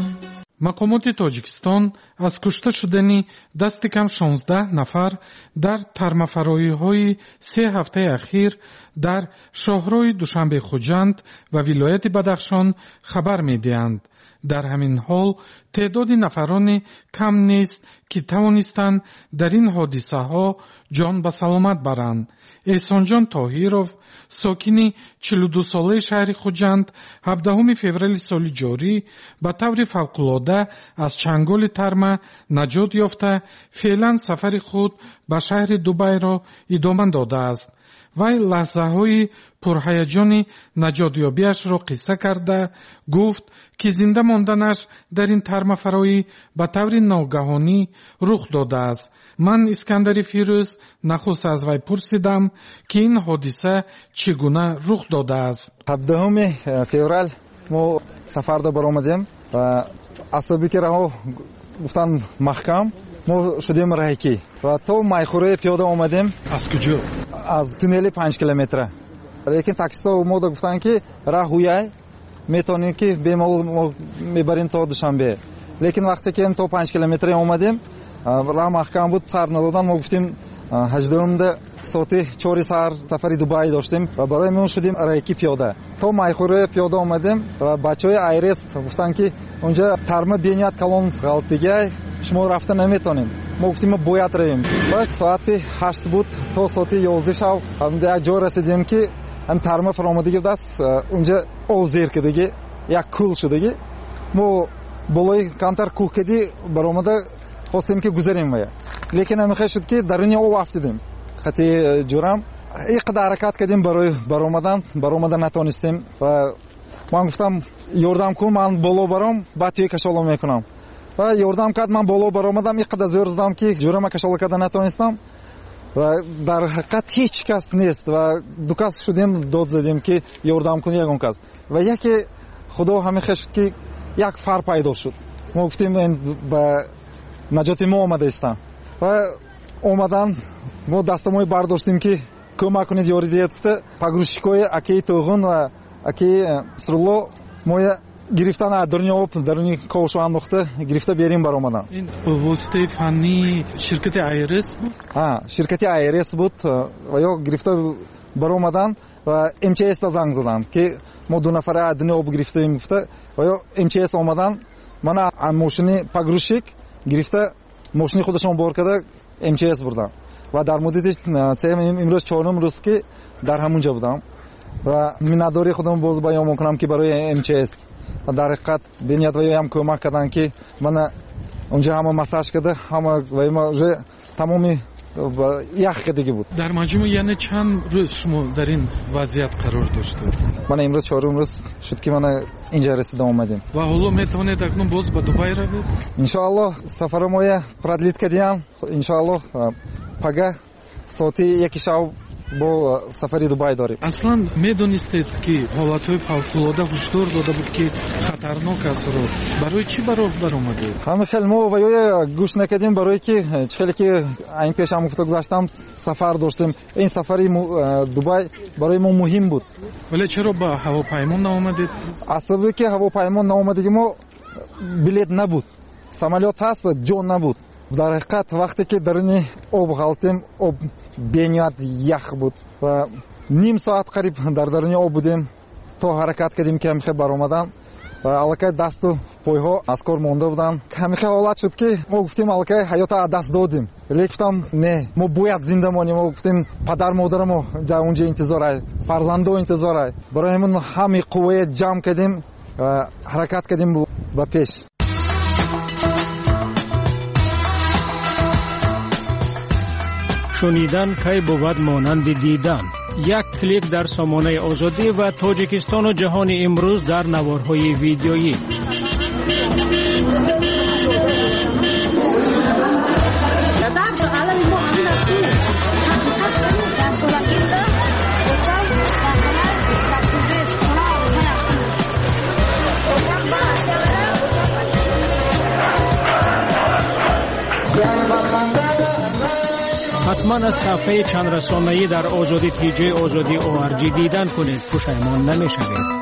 мақомоти тоҷикистон аз кушта шудани дасти кам шонздаҳ нафар дар тармафароиҳои се ҳафтаи ахир дар шоҳрои душанбехуҷанд ва вилояти бадахшон хабар медиҳанд. дар ҳамин ҳол теъдоди нафарони кам нест ки тавонистанд дар ин ҳодисаҳо ҷон ба саломат баранд. эҳсонҷон тоҳиров, сокини чилу ду солаи шаҳри хуҷанд, ҳабдаҳуми феврали соли ҷорӣ ба таври фавқулода аз чанголи тарма наҷот ёфта, феълан сафари худ ба шаҳри Дубайро идома додааст. вай лаҳзаҳои пурҳаяҷони наҷотёбиашро қисса карда гуфт, ки зинда монданаш дар ин тармафароӣ ба таври ногаҳонӣ рух додааст. ман Искандари Фирӯз нахуст аз вай пурсидам, ки ин ҳодиса чӣ гуна рух додааст. ҳабдаҳуми феврал мо сафарда баромадем ва асоби ки раҳо гуфтан маҳкам, мо шудем раҳикӣ ва то майхӯрое пиёда омадем. аз куҷо? аз туннели панҷ километра. лекин таксиsto мода гуфтанд ки раҳ ҳуяй метавонем ки бемалол мо мебарем то душанбе. лекин вақте ки то панҷ километра омадем, раҳ маҳкам буд, сар надодан. мо гуфтем ҳаҷдаҳумда соати чори сар сафари Дубай доштем ва барои мон шудем раҳикӣ пиёда. то майхӯрое пиёда омадем ва бачаҳои айрес гуфтанд ки онҷа тарма беният калон ғалтигай, шумо рафта наметавонем. мо гуфтем мо бояд равем. соати ҳашт буд, то соати ёздаҳ шав як ҷо расидем ки ҳам тарма фаромадагӣ будаст. онҷа ов зер кардагӣ, як кӯл шудагӣ. мо болои камтар кӯҳ кардӣ баромада хостем ки гузарем вая. лекин ҳамихел шуд ки даруни ов афтидем. хати ҷурам ин қадар ҳаракат кардем барои баромадан, баромада натонистем. ва ман гуфтам ёрдам кун, ман боло баром, баъд тӯи кашола мекунам. ва ёрдам кард, ман боло баромадам, ин қадар зӯр задам ки ҷурама кашола карда натонистам. ва дар ҳақиқат ҳеҷ кас нест ва ду кас шудем, дод задем ки ёрдам кун ягон кас. ва яке худо ҳамихел шуд ки як фар пайдо шуд. мо гуфтем ба наҷоти мо омада истанд. ва омадан мо дастамои бардоштем ки кӯмак кунед, ёрӣ диҳед гуфта пагрушикои акии Тоғун ва акии Насрулло моя гирифтан аз даруни об, даруни ковшо андохта гирифта берим баромадан. ин воситаи фанни ширкати айрес буд? ҳа, ширкати айрес буд ва ё гирифта баромадан ва эм чи эс да занг заданд ки мо ду нафара аз даруни об гирифтаем гуфта ва ё эм чи эс омадан мана аз мошини пагрушик гирифта мошини худашон бор карда эм чи эс бурдам ва дар муддати имрӯз чорум рӯз ки дар ҳамунҷа будам ва миннатдории худам боз баён мекунам ки барои эм чи эс ва дар ҳақиқат беният ва ям кӯмак карданд ки мана онҷа ҳама массаж карда, ҳама ва уже тамоми یخ دیگه بود. در مجموع یعنی چند روز شما در این وضعیت قرار داشتید؟ من امروز چهارم روز شد که من اینجا رسیدم اومدیم. و حالا میتونید اکنون باز به دبی روید؟ انشاءالله سفر моя продлит кадиам. انشاءالله пага соати یک شب با سفری دبی داریم. اصلا میدونستید که حالتهای فوق‌العاده هشدار داده بود که خطرناک است رو برای چی برای در اومدید؟ همه خیلی ما وایای گوش نکردیم برای که چلی که این پیش هم گفته گذاشتم سفر داشتیم. این سفری دبی برای ما مهم بود. ولی چرا با هواپیما نآمدید؟ اصلا که هواپیما نآمدیم ما بلیط نبود. سامالیات هست جون نبود. در حقیقت وقتی که درونی آب غلطیم آب بینیاد یخ بود و نیم ساعت قریب در درونی آب بودیم تا حرکت کردیم که همیشه بر آمدن و علاقه دست و پایها از کار مونده بودن. همیشه حالت شد که ما گفتیم علاقه حیات از دست دادیم. ولی گفتم نه ما باید زنده مانیم. ما گفتیم پدر مادر ما اونجا انتظار است، فرزندا انتظار است. برای همین همه قوه جمع کردیم و حرکت کردیم به پیش. شنیدن کی بود مانند دیدن. یک کلیک در سامانه آزادی و تاجیکستان و جهان امروز در نوارهای ویدیویی. حتما از صفحه چند رسانه‌ای در آزادی تی جی آزادی او آر جی دیدن کنید. پشیمان نمی‌شوید.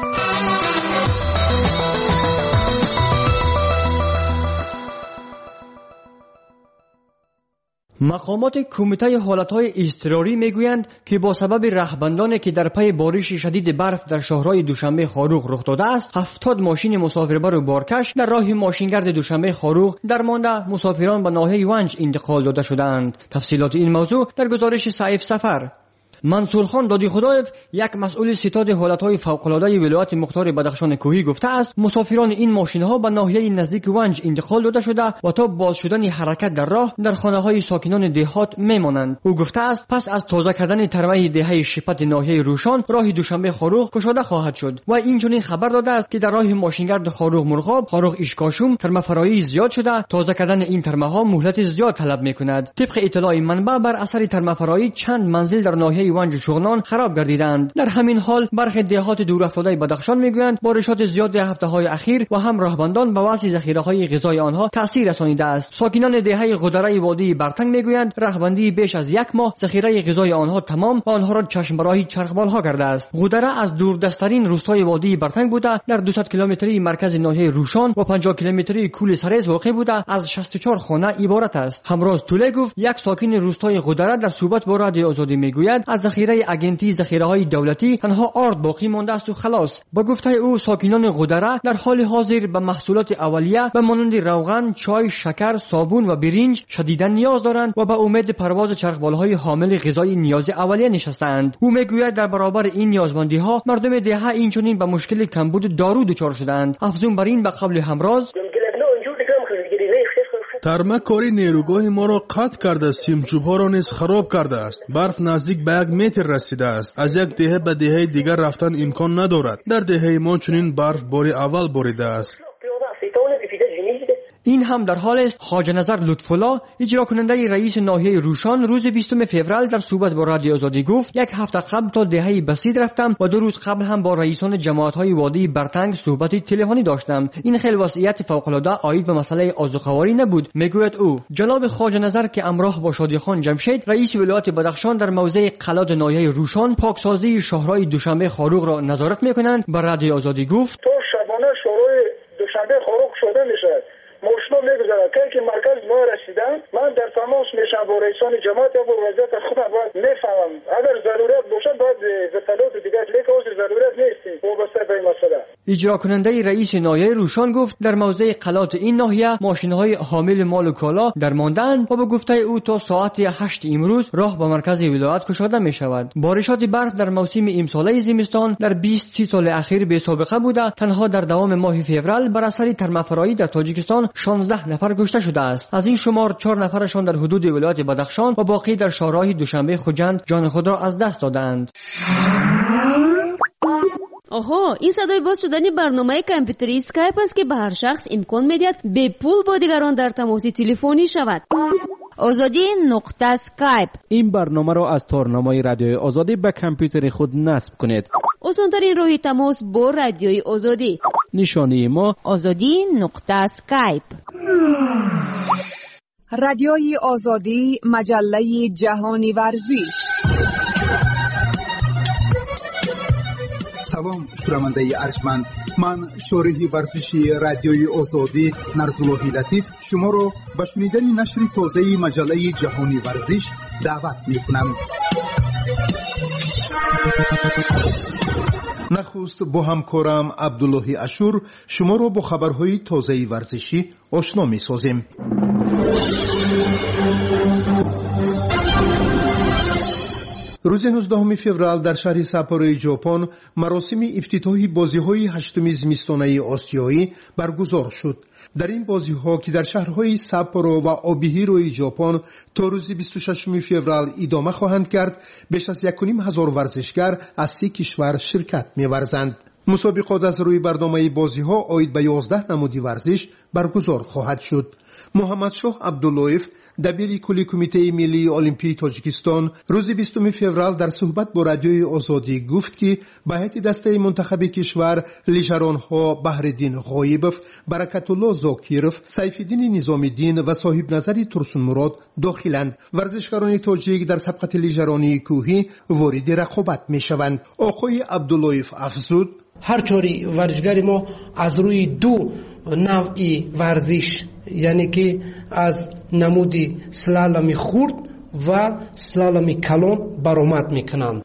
مقامات کمیته حالتهای اضطراری میگویند که با سبب رهبندانی که در پی بارش شدید برف در شهرهای دوشنبه خاروق رخ داده است، هفتاد ماشین مسافربر و بارکش در راه ماشینگرد دوشنبه خاروق درمانده مسافران به ناحیه ونج انتقال داده شدند. تفصیلات این موضوع در گزارش سعیف سفر. منصور خان دادی خدایف، یک مسئول ستاد حالتهای فوق‌العاده ولایت مختار بدخشان کوهی گفته است مسافران این ماشین‌ها به ناحیه نزدیک ونج انتقال داده شده و تا باز شدن حرکت در راه در خانه‌های ساکنان دهات میمانند. او گفته است پس از تازه کردن ترمه دهه شپت ناحیه روشان راه دوشنبه خاروق گشاده خواهد شد و اینچنین خبر داده است که در راه ماشینگرد خاروق مرغاب، خاروق اشکاشوم ترمه فرایی زیاد شده. تازه کردن این ترمه ها مهلت زیاد طلب می‌کند. طبق اطلاع منبع بر اثر ترمه فرایی چند منزل در ناحیه ونج شغنان خراب گردیدند. در همین حال برخی دهات دورافتاده بدخشان میگویند بارشات زیاد هفته‌های اخیر و هم راهبندان به وسع ذخیره‌های غذایی آنها تاثیر رسانیده است. ساکنان دهه غدره وادی برتنگ میگویند راهبندی بیش از یک ماه ذخیره غذای آنها تمام و آنها را چشم‌براهی چرخبال‌ها کرده است. غدره از دوردستترین روستای وادی برتنگ بوده در دویست کیلومتری مرکز ناحیه روشان و پنجاه کیلومتری کول سرز واقع بوده از شصت و چهار خانه عبارت است. همراز توله گفت یک ساکن روستای غدره در صحبت با رادیو آزادی میگوید از ذخیره اگنتی ذخیره‌های دولتی تنها آرد باقی مانده است و خلاص. با گفته او ساکنان غدره در حال حاضر به محصولات اولیه به مانند روغن، چای، شکر، صابون و برنج شدیداً نیاز دارند و به امید پرواز چرخبال‌های حامل غذای نیاز اولیه نشستند. او میگوید در برابر این نیازمندی‌ها مردم دهه اینچنین به مشکل کمبود دارو دچار شدند. افزون بر این به قبل همراز ترمه کاری نیروگاه ما را قطع کرده، سیمچوب‌ها را نیز خراب کرده است. برف نزدیک به یک متر رسیده است. از یک دهه به دهه دیگر رفتن امکان ندارد. در دهه ما چنین برف باری اول باریده است. این هم در حال است. خواجه نظر لطف‌الله اجرا کننده رئیس ناحیه روشان روز بیستم فوریه در صحبت با رادیو آزادی گفت یک هفته قبل تا دهه بسیط رفتم و دو روز قبل هم با رئیسان جماعت‌های وادی برتنگ صحبت تلفنی داشتم. این خیلی وضعیت فوق‌العاده عاید به مسئله آذوقه‌واری نبود، میگوید او. جناب خواجه نظر که همراه با شادیخان جمشید رئیس ولایت بدخشان در موضع قلات ناحیه روشان پاکسازی شهرهای دوشنبه خاروق را نظارت می‌کنند با رادیو آزادی گفت تو شبانه شهرهای دوشنبه خاروق شده میشه. ماشینا میگذارن که که مرکز ما رسیدن. من در تماس میشم با رئیسان جماعت و وضعیت خودم باید میفهمم. اگر ضرورت باشه باید اطلاعات دیگر لیک از ضرورت نیست وابسته به این مسئله. اجرا کننده رئیس ناحیه روشان گفت در موضع غلات این ناحیه ماشین‌های حامل مال و کالا در مانده‌اند و به گفته او تا ساعت هشت امروز راه به مرکز ولایت گشاده می شود. بارشات برف در موسم امساله زمستان در بیست سی سال اخیر بی سابقه بوده. تنها در دوام ماه فوریه بر اثر ترمفرایی در تاجیکستان شانزده نفر کشته شده است. از این شمار چهار نفرشان در حدود ولایت بدخشان و باقی در شهرهای دوشنبه خوجند جان خود را از دست دادند. آها، این صدای باز شدن برنامه کامپیوتری اسکایپ است که به هر شخص امکان می‌دهد به پول با دیگران در تماس تلفنی شود. آزادی نقطه اسکایپ. این برنامه را از تارنامه رادیوی آزادی به کامپیوتر خود نصب کنید. آسان‌ترین راه تماس با رادیوی آزادی. نشانی ما آزادی نقطه اسکایپ. رادیوی آزادی، مجله جهانی ورزش. سلام شنونده ارجمند، من شارح ورزشی رادیوی آزادی نرزاللهی لطیف شما را به شنیدن نشر تازه مجله جهانی ورزش دعوت می‌کنم. نخست با همکارم عبدالله اشور شما را با خبرهای تازه ورزشی آشنا می‌سازیم. روز نوزدهم فوریه در شهر ساپورو ژاپن مراسم افتتاحی بازی‌های هشتم زمستانه آسیایی برگزار شد. در این بازی‌ها که در شهرهای ساپورو و آبیهیرو ژاپن تا روز بیست و ششم فوریه ادامه خواهند کرد، بیش از یک و نیم هزار ورزشگر از سی کشور شرکت می‌ورزند. مسابقات از روی برنامه بازی‌ها عاید به یازده نماد ورزش برگزار خواهد شد. محمد شاه عبداللهیف دبیر کلی کمیته ملی المپی تاجیکستان روز بیستم فوریه در صحبت با رادیوی آزادی گفت که به هیئت دسته منتخب کشور لیژران‌ها بهرالدین غایبوف، برکت الله زاکیروف، سیفالدین نظامی‌دین و صاحب نظری ترسون مراد داخلند. ورزشکاران تاجیک در سبقت لیژرانی کوهی وارد رقابت می‌شوند. آقای عبداللهیف افزود: هر چاری ورزشگر ما از روی دو نوعی ورزش، یعنی که از نمود سلالم خرد و سلالم کلان برآمد میکنند.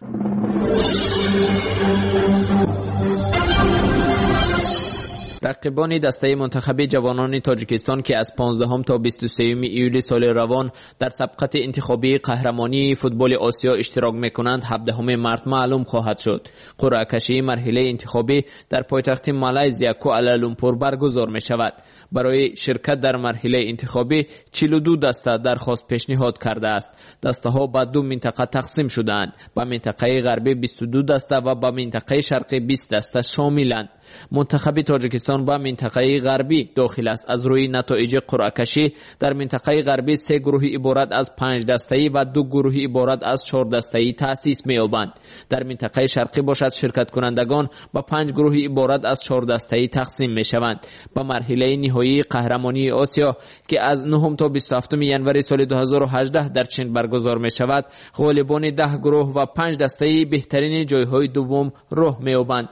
رقیبان دسته منتخب جوانان تاجیکستان که از پانزدهم تا بیست و سوم ایول سال روان در سبقت انتخابی قهرمانی فوتبال آسیا اشتراک میکنند هفدهم مارس معلوم خواهد شد. قرعه کشی مرحله انتخابی در پایتخت مالزیا کوالالومپور برگزار می شود. برای شرکت در مرحله انتخابی چهل و دو دسته درخواست پیشنهاد کرده است. دسته ها به دو منطقه تقسیم شدند. به منطقه غربی بیست و دو دسته و به منطقه شرقی بیست دسته شاملند. منتخب تاجیکستان به منطقه غربی داخل است. از روی نتایج قرعه کشی در منطقه غربی سه گروه عبارت از پنج دسته‌ای و دو گروه عبارت از چهار دسته‌ای تأسیس می‌یابند. در منطقه شرقی باشد شرکت کنندگان به پنج گروه عبارت از چهار دسته‌ای تقسیم می‌شوند. به مرحله نهایی قهرمانی آسیا که از نهم تا بیست و هفتم ژانویه سال دو هزار و هجده در چین برگزار می‌شود، غالبان ده گروه و پنج دسته‌ای بهترین جای‌های دوم راه می‌یابند.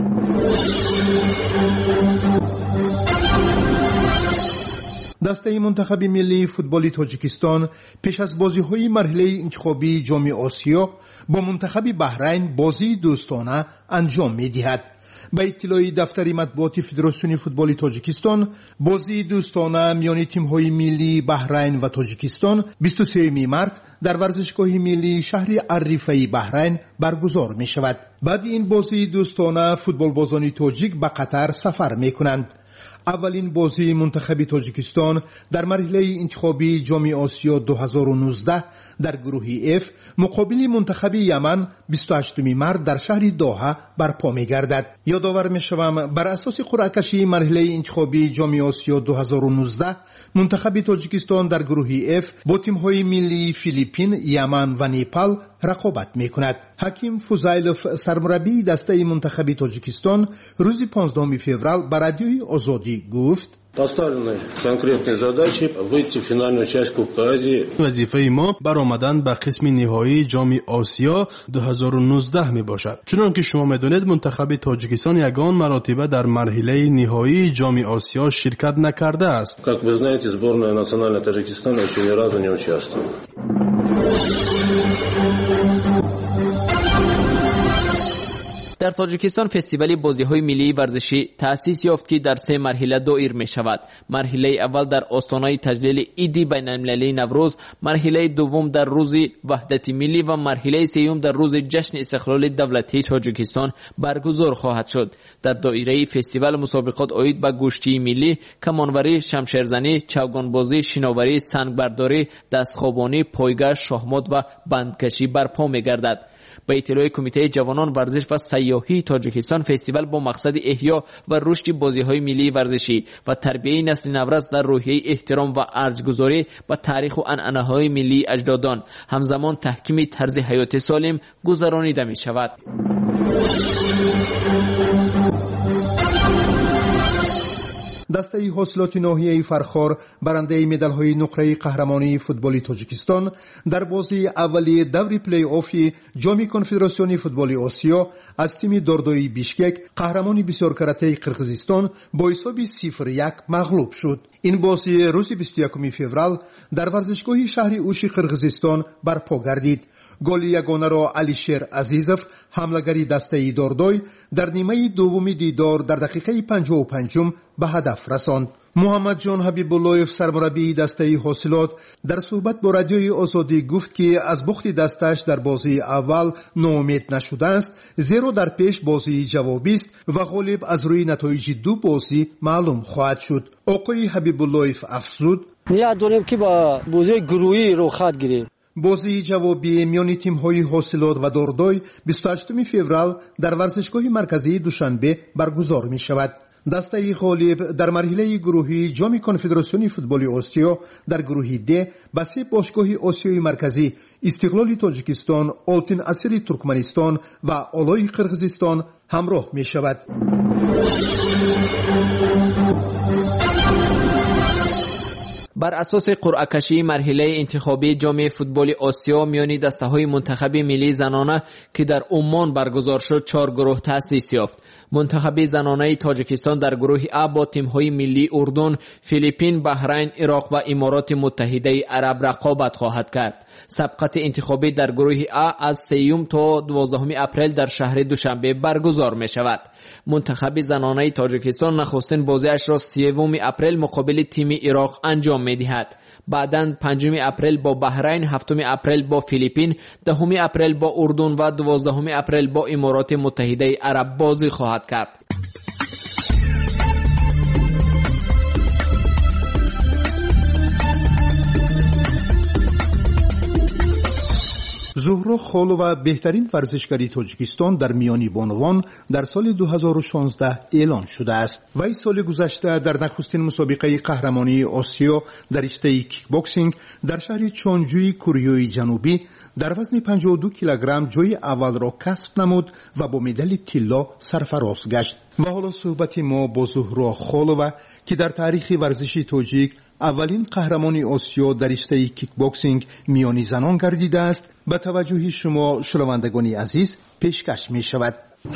دسته منتخب ملی فوتبال تاجیکستان پیش از بازی‌های مرحله انتخابی جام آسیا با منتخب بحرین بازی دوستانه انجام می‌دهد. به اطلاع دفتر مطبوعات فدراسیون فوتبال تاجیکستان، بازی دوستانه میان تیم‌های ملی بحرین و تاجیکستان بیست و سوم مارس در ورزشگاه ملی شهر عریفه بحرین برگزار می‌شود. بعد این بازی دوستانه فوتبال بازان تاجیک به قطر سفر می‌کنند. اولین بازی منتخب تاجیکستان در مرحله انتخابی جام آسیا دو هزار و نوزده در گروه اف مقابل منتخب یمن بیست و هشتم مارس در شهر دوحه برپا می‌گردد. یادآور می‌شوم بر اساس قرعه کشی مرحله انتخابی جام آسیا دو هزار و نوزده منتخب تاجیکستان در گروه اف با تیم‌های ملی فیلیپین، یمن و نیپال رقابت می‌کند. حکیم فوزایلوف سرمربی دسته منتخب تاجیکستان روز پانزدهم فوریه بر رادیوی آزادی گفت: Поставлены конкретные задачи выйти в финальную часть Кубка Азии. وظیفه ما برآمدن به قسم نهایی جام آسیا دو هزار و نوزده می باشد. چون که شما میدونید منتخب تاجیکستان یگان مرتبه در مرحله نهایی جام آسیا شرکت نکرده است. Как вы знаете, сборная национального Таджикистана еще ни разу не участвовала. در تاجیکستان فستیوال بازی‌های ملی ورزشی تأسیس یافت که در سه مرحله دایر می‌شود. مرحله اول در آستانه تجلیل عید بین‌المللی نوروز، مرحله دوم در روز وحدت ملی و مرحله سوم در روز جشن استقلال دولتی تاجیکستان برگزار خواهد شد. در دایره فستیوال مسابقات عاید به گشتی ملی، کمانوری، شمشیرزنی، چوگانبازی، شناوری، سنگبرداری، دستخوابانی، پایگشت، شاهمات و بندکشی برپا می‌گردد. به اطلاع کمیته جوانان ورزش و سیاحی تاجیکستان، فستیوال با مقصد احیا و رشد بازی‌های ملی ورزشی و تربیت نسل نورس در روحیه احترام و ارزش‌گذاری به تاریخ و عنعنه‌های ملی اجدادان، همزمان تحکیم طرز حیات سالم گذرانیده می‌شود. دسته حاصلات ناحیه فرخار برنده مدال‌های نقره قهرمانی فوتبال تاجیکستان در بازی اولیه دور پلی آفی جام کنفدراسیون فوتبال آسیا از تیم داردوی بیشکک قهرمانی بسیار کرده قرقیزستان با حساب صفر یک مغلوب شد. این بازی روز بیست و یکم فوریه در ورزشگاه شهر اوشی قرقیزستان برپا گردید. گل یگانه را علیشیر عزیزов حملهگری دسته داردوی در نیمه دوم دیدار در دقیقه پنجاه و پنج به هدف رساند. محمد جان حبیب اللهیف سرمربی دسته حاصلات در صحبت با رادیوی آزادی گفت که از بخت دستش در بازی اول ناامید نشده است، زیرا در پیش بازی جوابی است و غالب از روی نتایج دو بازی معلوم خواهد شد. آقای حبیب اللهیف افزود: نیت داریم که با بازی گروهی رو خط گیریم. بازی جوابی میان تیم‌های حاصلات و داردوی بیست و هشتم فوریه در ورزشگاه مرکزی دوشنبه برگزار می‌شود. دسته غالب در مرحله گروهی جام کنفدراسیون فوتبال آسیا در گروه د با سه باشگاه آسیای مرکزی استقلال تاجیکستان، آلتین اسیر ترکمنستان و آلای قرقیزستان همراه می‌شود. بر اساس قرعه کشی مرحله انتخابی جام فوتبال آسیا میان دسته‌های منتخب ملی زنانه که در عمان برگزار شد چهار گروه تأسیس یافت. منتخب زنانه تاجیکستان در گروه ا با تیم‌های ملی اردن، فیلیپین، بحرین، عراق و امارات متحده عرب رقابت خواهد کرد. سبقت انتخابی در گروه ا از سوم تا دوازدهم اپریل در شهر دوشنبه برگزار می شود. منتخب زنانه تاجیکستان نخستین بازیش را سوم اپریل مقابل تیم عراق انجام می دهد. بعداً پنجم اپریل با بحرین، هفتم اپریل با فیلیپین، دهم اپریل با اردن و دوازدهم اپریل با امارات متحده عرب بازی خواهد کرد. زهرا خالووا بهترین ورزشکاری تاجیکستان در میانی بانوان در سال دو هزار و شانزده اعلان شده است. وی سال گذشته در نخستین مسابقه قهرمانی آسیا در رشته کیک باکسینگ در شهر چونجوی کره جنوبی در وزن پنجاه و دو کیلوگرم جای اول را کسب نمود و با مدال طلا سرفراز گشت. و حالا صحبت ما با زهرا خالووا که در تاریخ ورزشی تاجیک اولین قهرمانی آسیا در رشته کیک باکسینگ میانی زنان گردیده است به توجه شما شنوندگان عزیز پیشکش می شود.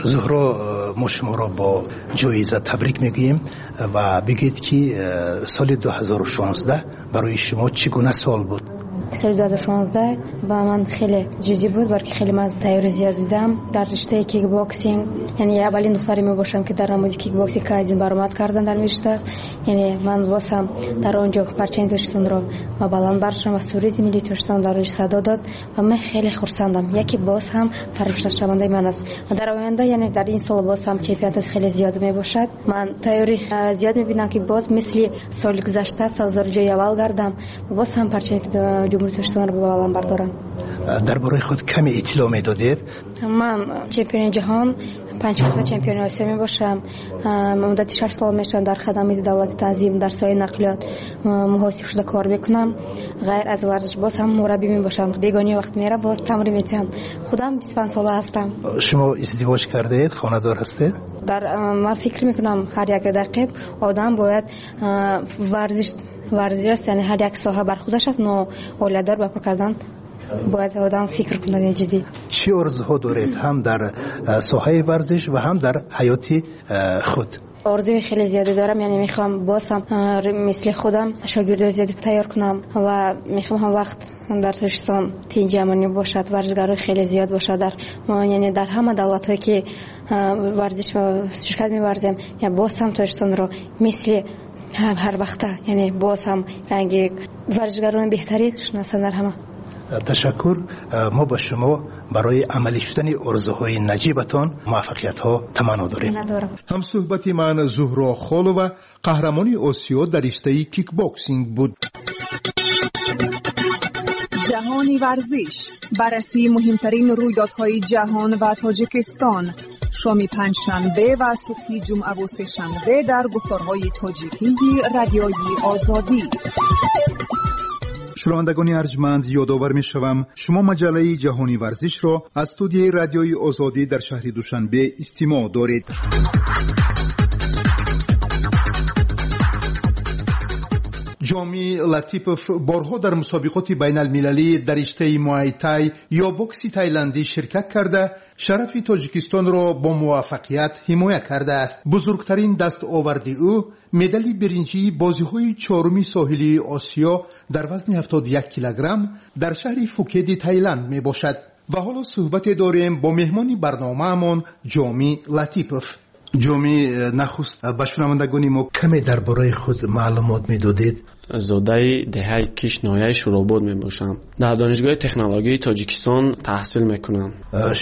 زهرا، ما شما را با جایزه تبریک میگیم و بگید که سال دو هزار و شانزده برای شما چگونه سال بود؟ سال دو هزار و شانزده با من خیلی جدی بود، برای خیلی من تیاری زیاد دیدم در رشته کیک باکسینگ. یعنی اولین دختری می باشم که در نمود کیک باکسینگ کایزین برآمد کردن در رشته. یعنی من واسم در اونجا پرچم تاجیکستان را ما بلند برداشتم و سوریز ملی تاجیکستان در اونجا صدا داد و من خیلی خرسندم. یکی باز هم فرشته شونده من است و در آینده یعنی در این سال باز هم چمپیونات خیلی زیاد می باشد. من تیاری زیاد می بینم که باز مثل سال گذشته سازار جای اول گردم و باز هم پرچم جمهوری تاجیکستان را بلند بردارم. درباره خود کمی اطلاع میدادید؟ من چمپیون جهان، پنج هفته چمپیون آسیا می باشم. مدت شش سال میشم در خدمات دولت تنظیم در سایه نقلیات محاسب شده کار میکنم. غیر از ورزش باز هم مربی می باشم. بیگانی وقت میره باز تمرین میتونم. خودم بیست و پنج ساله هستم. شما ازدواج کرده اید؟ خانه‌دار هستید؟ در من فکر میکنم هر یک دقیقه آدم باید ورزش ورزش است، یعنی هر یک ساحه بر خودش است. نو اولادار برپا کردن باید آدم فکر کنه جدی. چی آرزوها دارید هم در ساحه ورزش و هم در حیات خود؟ آرزوی خیلی زیادی دارم، یعنی میخوام بازم مثل خودم شاگردای زیادی تیار کنم و میخوام هم وقت در تاجیکستان تیم جهانی باشد، ورزشکارای خیلی زیاد باشد در یعنی در همه دولت‌هایی که ورزش شرکت می‌ورزیم، یا باز هم تاجیکستان رو مثل هر وقت یعنی باز هم رنگ ورزشکاران بهتری شناسند در همه. تشکر. ما با شما برای عملی شدن آرزوهای نجیبتان موفقیت ها تمنا داریم. هم صحبت من زهرا خالو قهرمانی آسیا در رشته کیک باکسینگ بود. جهانی ورزش، بررسی مهمترین رویدادهای جهان و تاجیکستان، شام پنجشنبه و صبح جمعه و سه‌شنبه در گفتارهای تاجیکی رادیوی آزادی. شنوندگان ارجمند، یادآور می‌شوم شما مجله جهانی ورزش را از استودیوی رادیوی آزادی در شهر دوشنبه استماع دارید. جامی لطیپوف بارها در مسابقات بین المللی در رشته موای تای یا بوکس تایلندی شرکت کرده شرف تاجیکستان را با موفقیت حمایت کرده است. بزرگترین دستاورد او مدال برنجی بازی‌های چهارم ساحلی آسیا در وزن هفتاد و یک کیلوگرم در شهر فوکت تایلند می باشد. و حالا صحبت داریم با مهمانی برنامه‌مان جامی لطیپوف. جامی، نخست به شنوندگان ما کمی درباره خود معلومات میدادید؟ زاده دهه کیش ناحیه شوراباد می باشم. در دانشگاه تکنولوژی تاجیکستان تحصیل میکنم.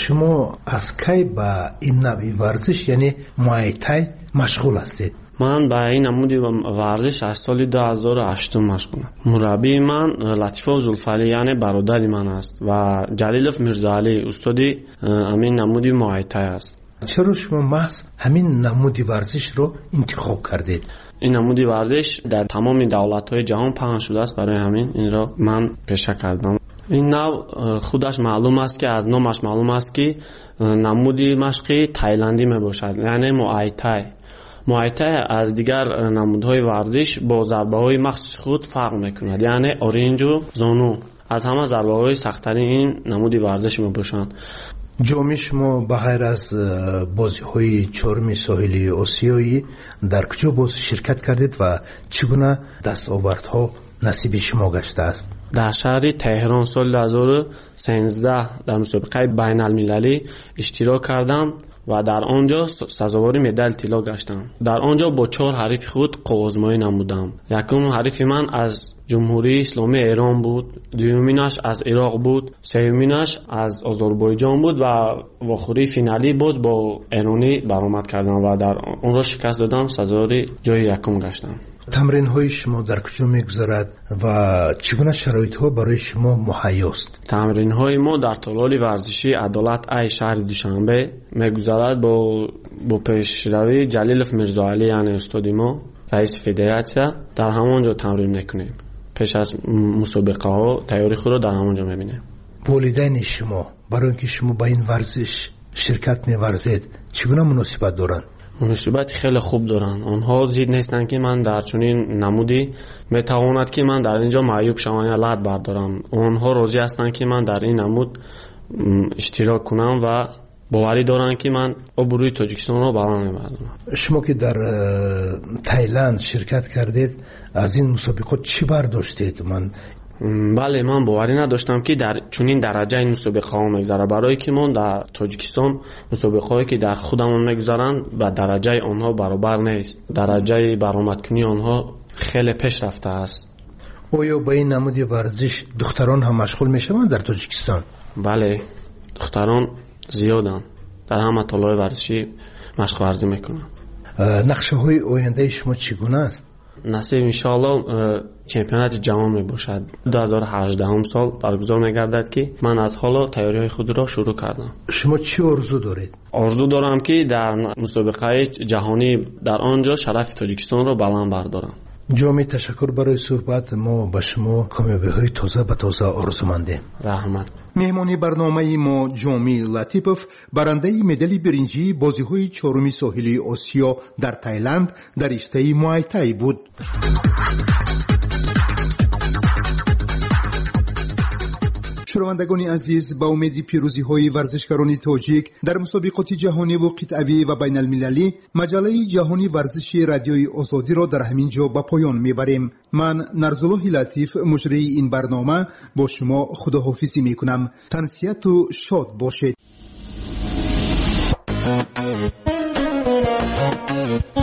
شما از کی به این نوع ورزش یعنی موای تای مشغول هستید؟ من به این نمودی ورزش از سال دو هزار و هشت مشغولم. مربی من لطیفه زلفعلی یعنی برادر من است و جلیلوف میرزاعلی استادی همین نمودی موای تای است. چرا شما محض همین نمودی ورزش رو انتخاب کردید؟ این نمودی ورزش در تمام دولت‌های جهان پهن شده است، برای همین این را من پیشه کردم. این نوع خودش معلوم است که از نامش معلوم است که نمودی مشقی تایلندی می باشد، یعنی موای تای. موای تای از دیگر نمودهای ورزش با ضربه‌های مخصوص خود فرق می‌کند، یعنی اورنج و زانو از همه ضربه‌های سخت‌ترین این نمودی ورزش می باشند. جامی، شما به غیر از بازی های چهارم ساحلی آسیایی در کجا باز شرکت کردید و چگونه دستاوردها نصیب شما گشته است؟ در شهر تهران سال دو هزار و سیزده در مسابقه بین المللی اشتراک کردم و در آنجا سزاوار مدال طلا گشتم. در آنجا با چهار حریف خود قوازمایی نمودم. یکم حریف من از جمهوری اسلامی ایران بود، دومینش از عراق بود، سومینش از آذربایجان بود و واخوری فینالی باز با ایرانی برآمد کردم و در اون را شکست دادم، سزاوار جای یکم گشتم. تمرین های شما در کجا میگذرد و چگونه شرایط ها برای شما مهیاست؟ تمرین های ما در تالار ورزشی عدالت ای شهر دوشنبه میگذرد با با پیشروی جلیلوف میرزاعلی یعنی استاد ما رئیس فدراسیون. در همونجا تمرین میکنیم. پیش از مسابقه ها تیاری خود را در همونجا میبینیم. والدین شما برای اینکه شما با این ورزش شرکت می‌ورزید چگونه مناسبت دارند؟ مناسبت خیلی خوب دارن. آنها زید نیستن که من در چنین نمودی میتواند که من در اینجا معیوب شوم یا لعب بردارم. آنها راضی هستند که من در این نمود اشتراک کنم و باوری دارن که من آبروی تاجیکستان را بالا میبرم. شما که در تایلند شرکت کردید از این مسابقات چی برداشتید؟ من بله، من باوری نداشتم که در چنین درجه این مسابقه ها میگذره، برای که من در تاجیکستان مسابقه هایی که در خودمون میگذارن و درجه آنها برابر نیست. درجه برآمدکنی آنها خیلی پیش رفته است. آیا با این نمودی ورزش دختران هم مشغول میشوند در تاجیکستان؟ بله، دختران زیادن، در همه طلای ورزشی مشق ورزی میکنن. نقشه های آینده شما چگونه است؟ نصیب انشاءالله چمپیونات جهان می باشد. دو هزار و هجده سال برگزار می گردد که من از حالا تیاری های خود را شروع کردم. شما چی آرزو دارید؟ آرزو دارم که در مسابقه جهانی در آنجا شرف تاجیکستان را بلند بردارم. جامی، تشکر برای صحبت. ما به شما کامیابی های تازه به تازه آرزومندیم. رحمت. مهمانی برنامه ما جامی لطیپوف، برنده مدال برنجی بازی های چهارم ساحلی آسیا در تایلند در رشته موای تای بود. شنوندگان عزیز، با امید پیروزی های ورزشکاران تاجیک در مسابقات جهانی و قطعی و بین المللی، مجله جهانی ورزش رادیوی آزادی را در همین جا به پایان میبریم. من نرزالله لطیف مجری این برنامه با شما خداحافظی میکنم. تنسیت و شاد باشید.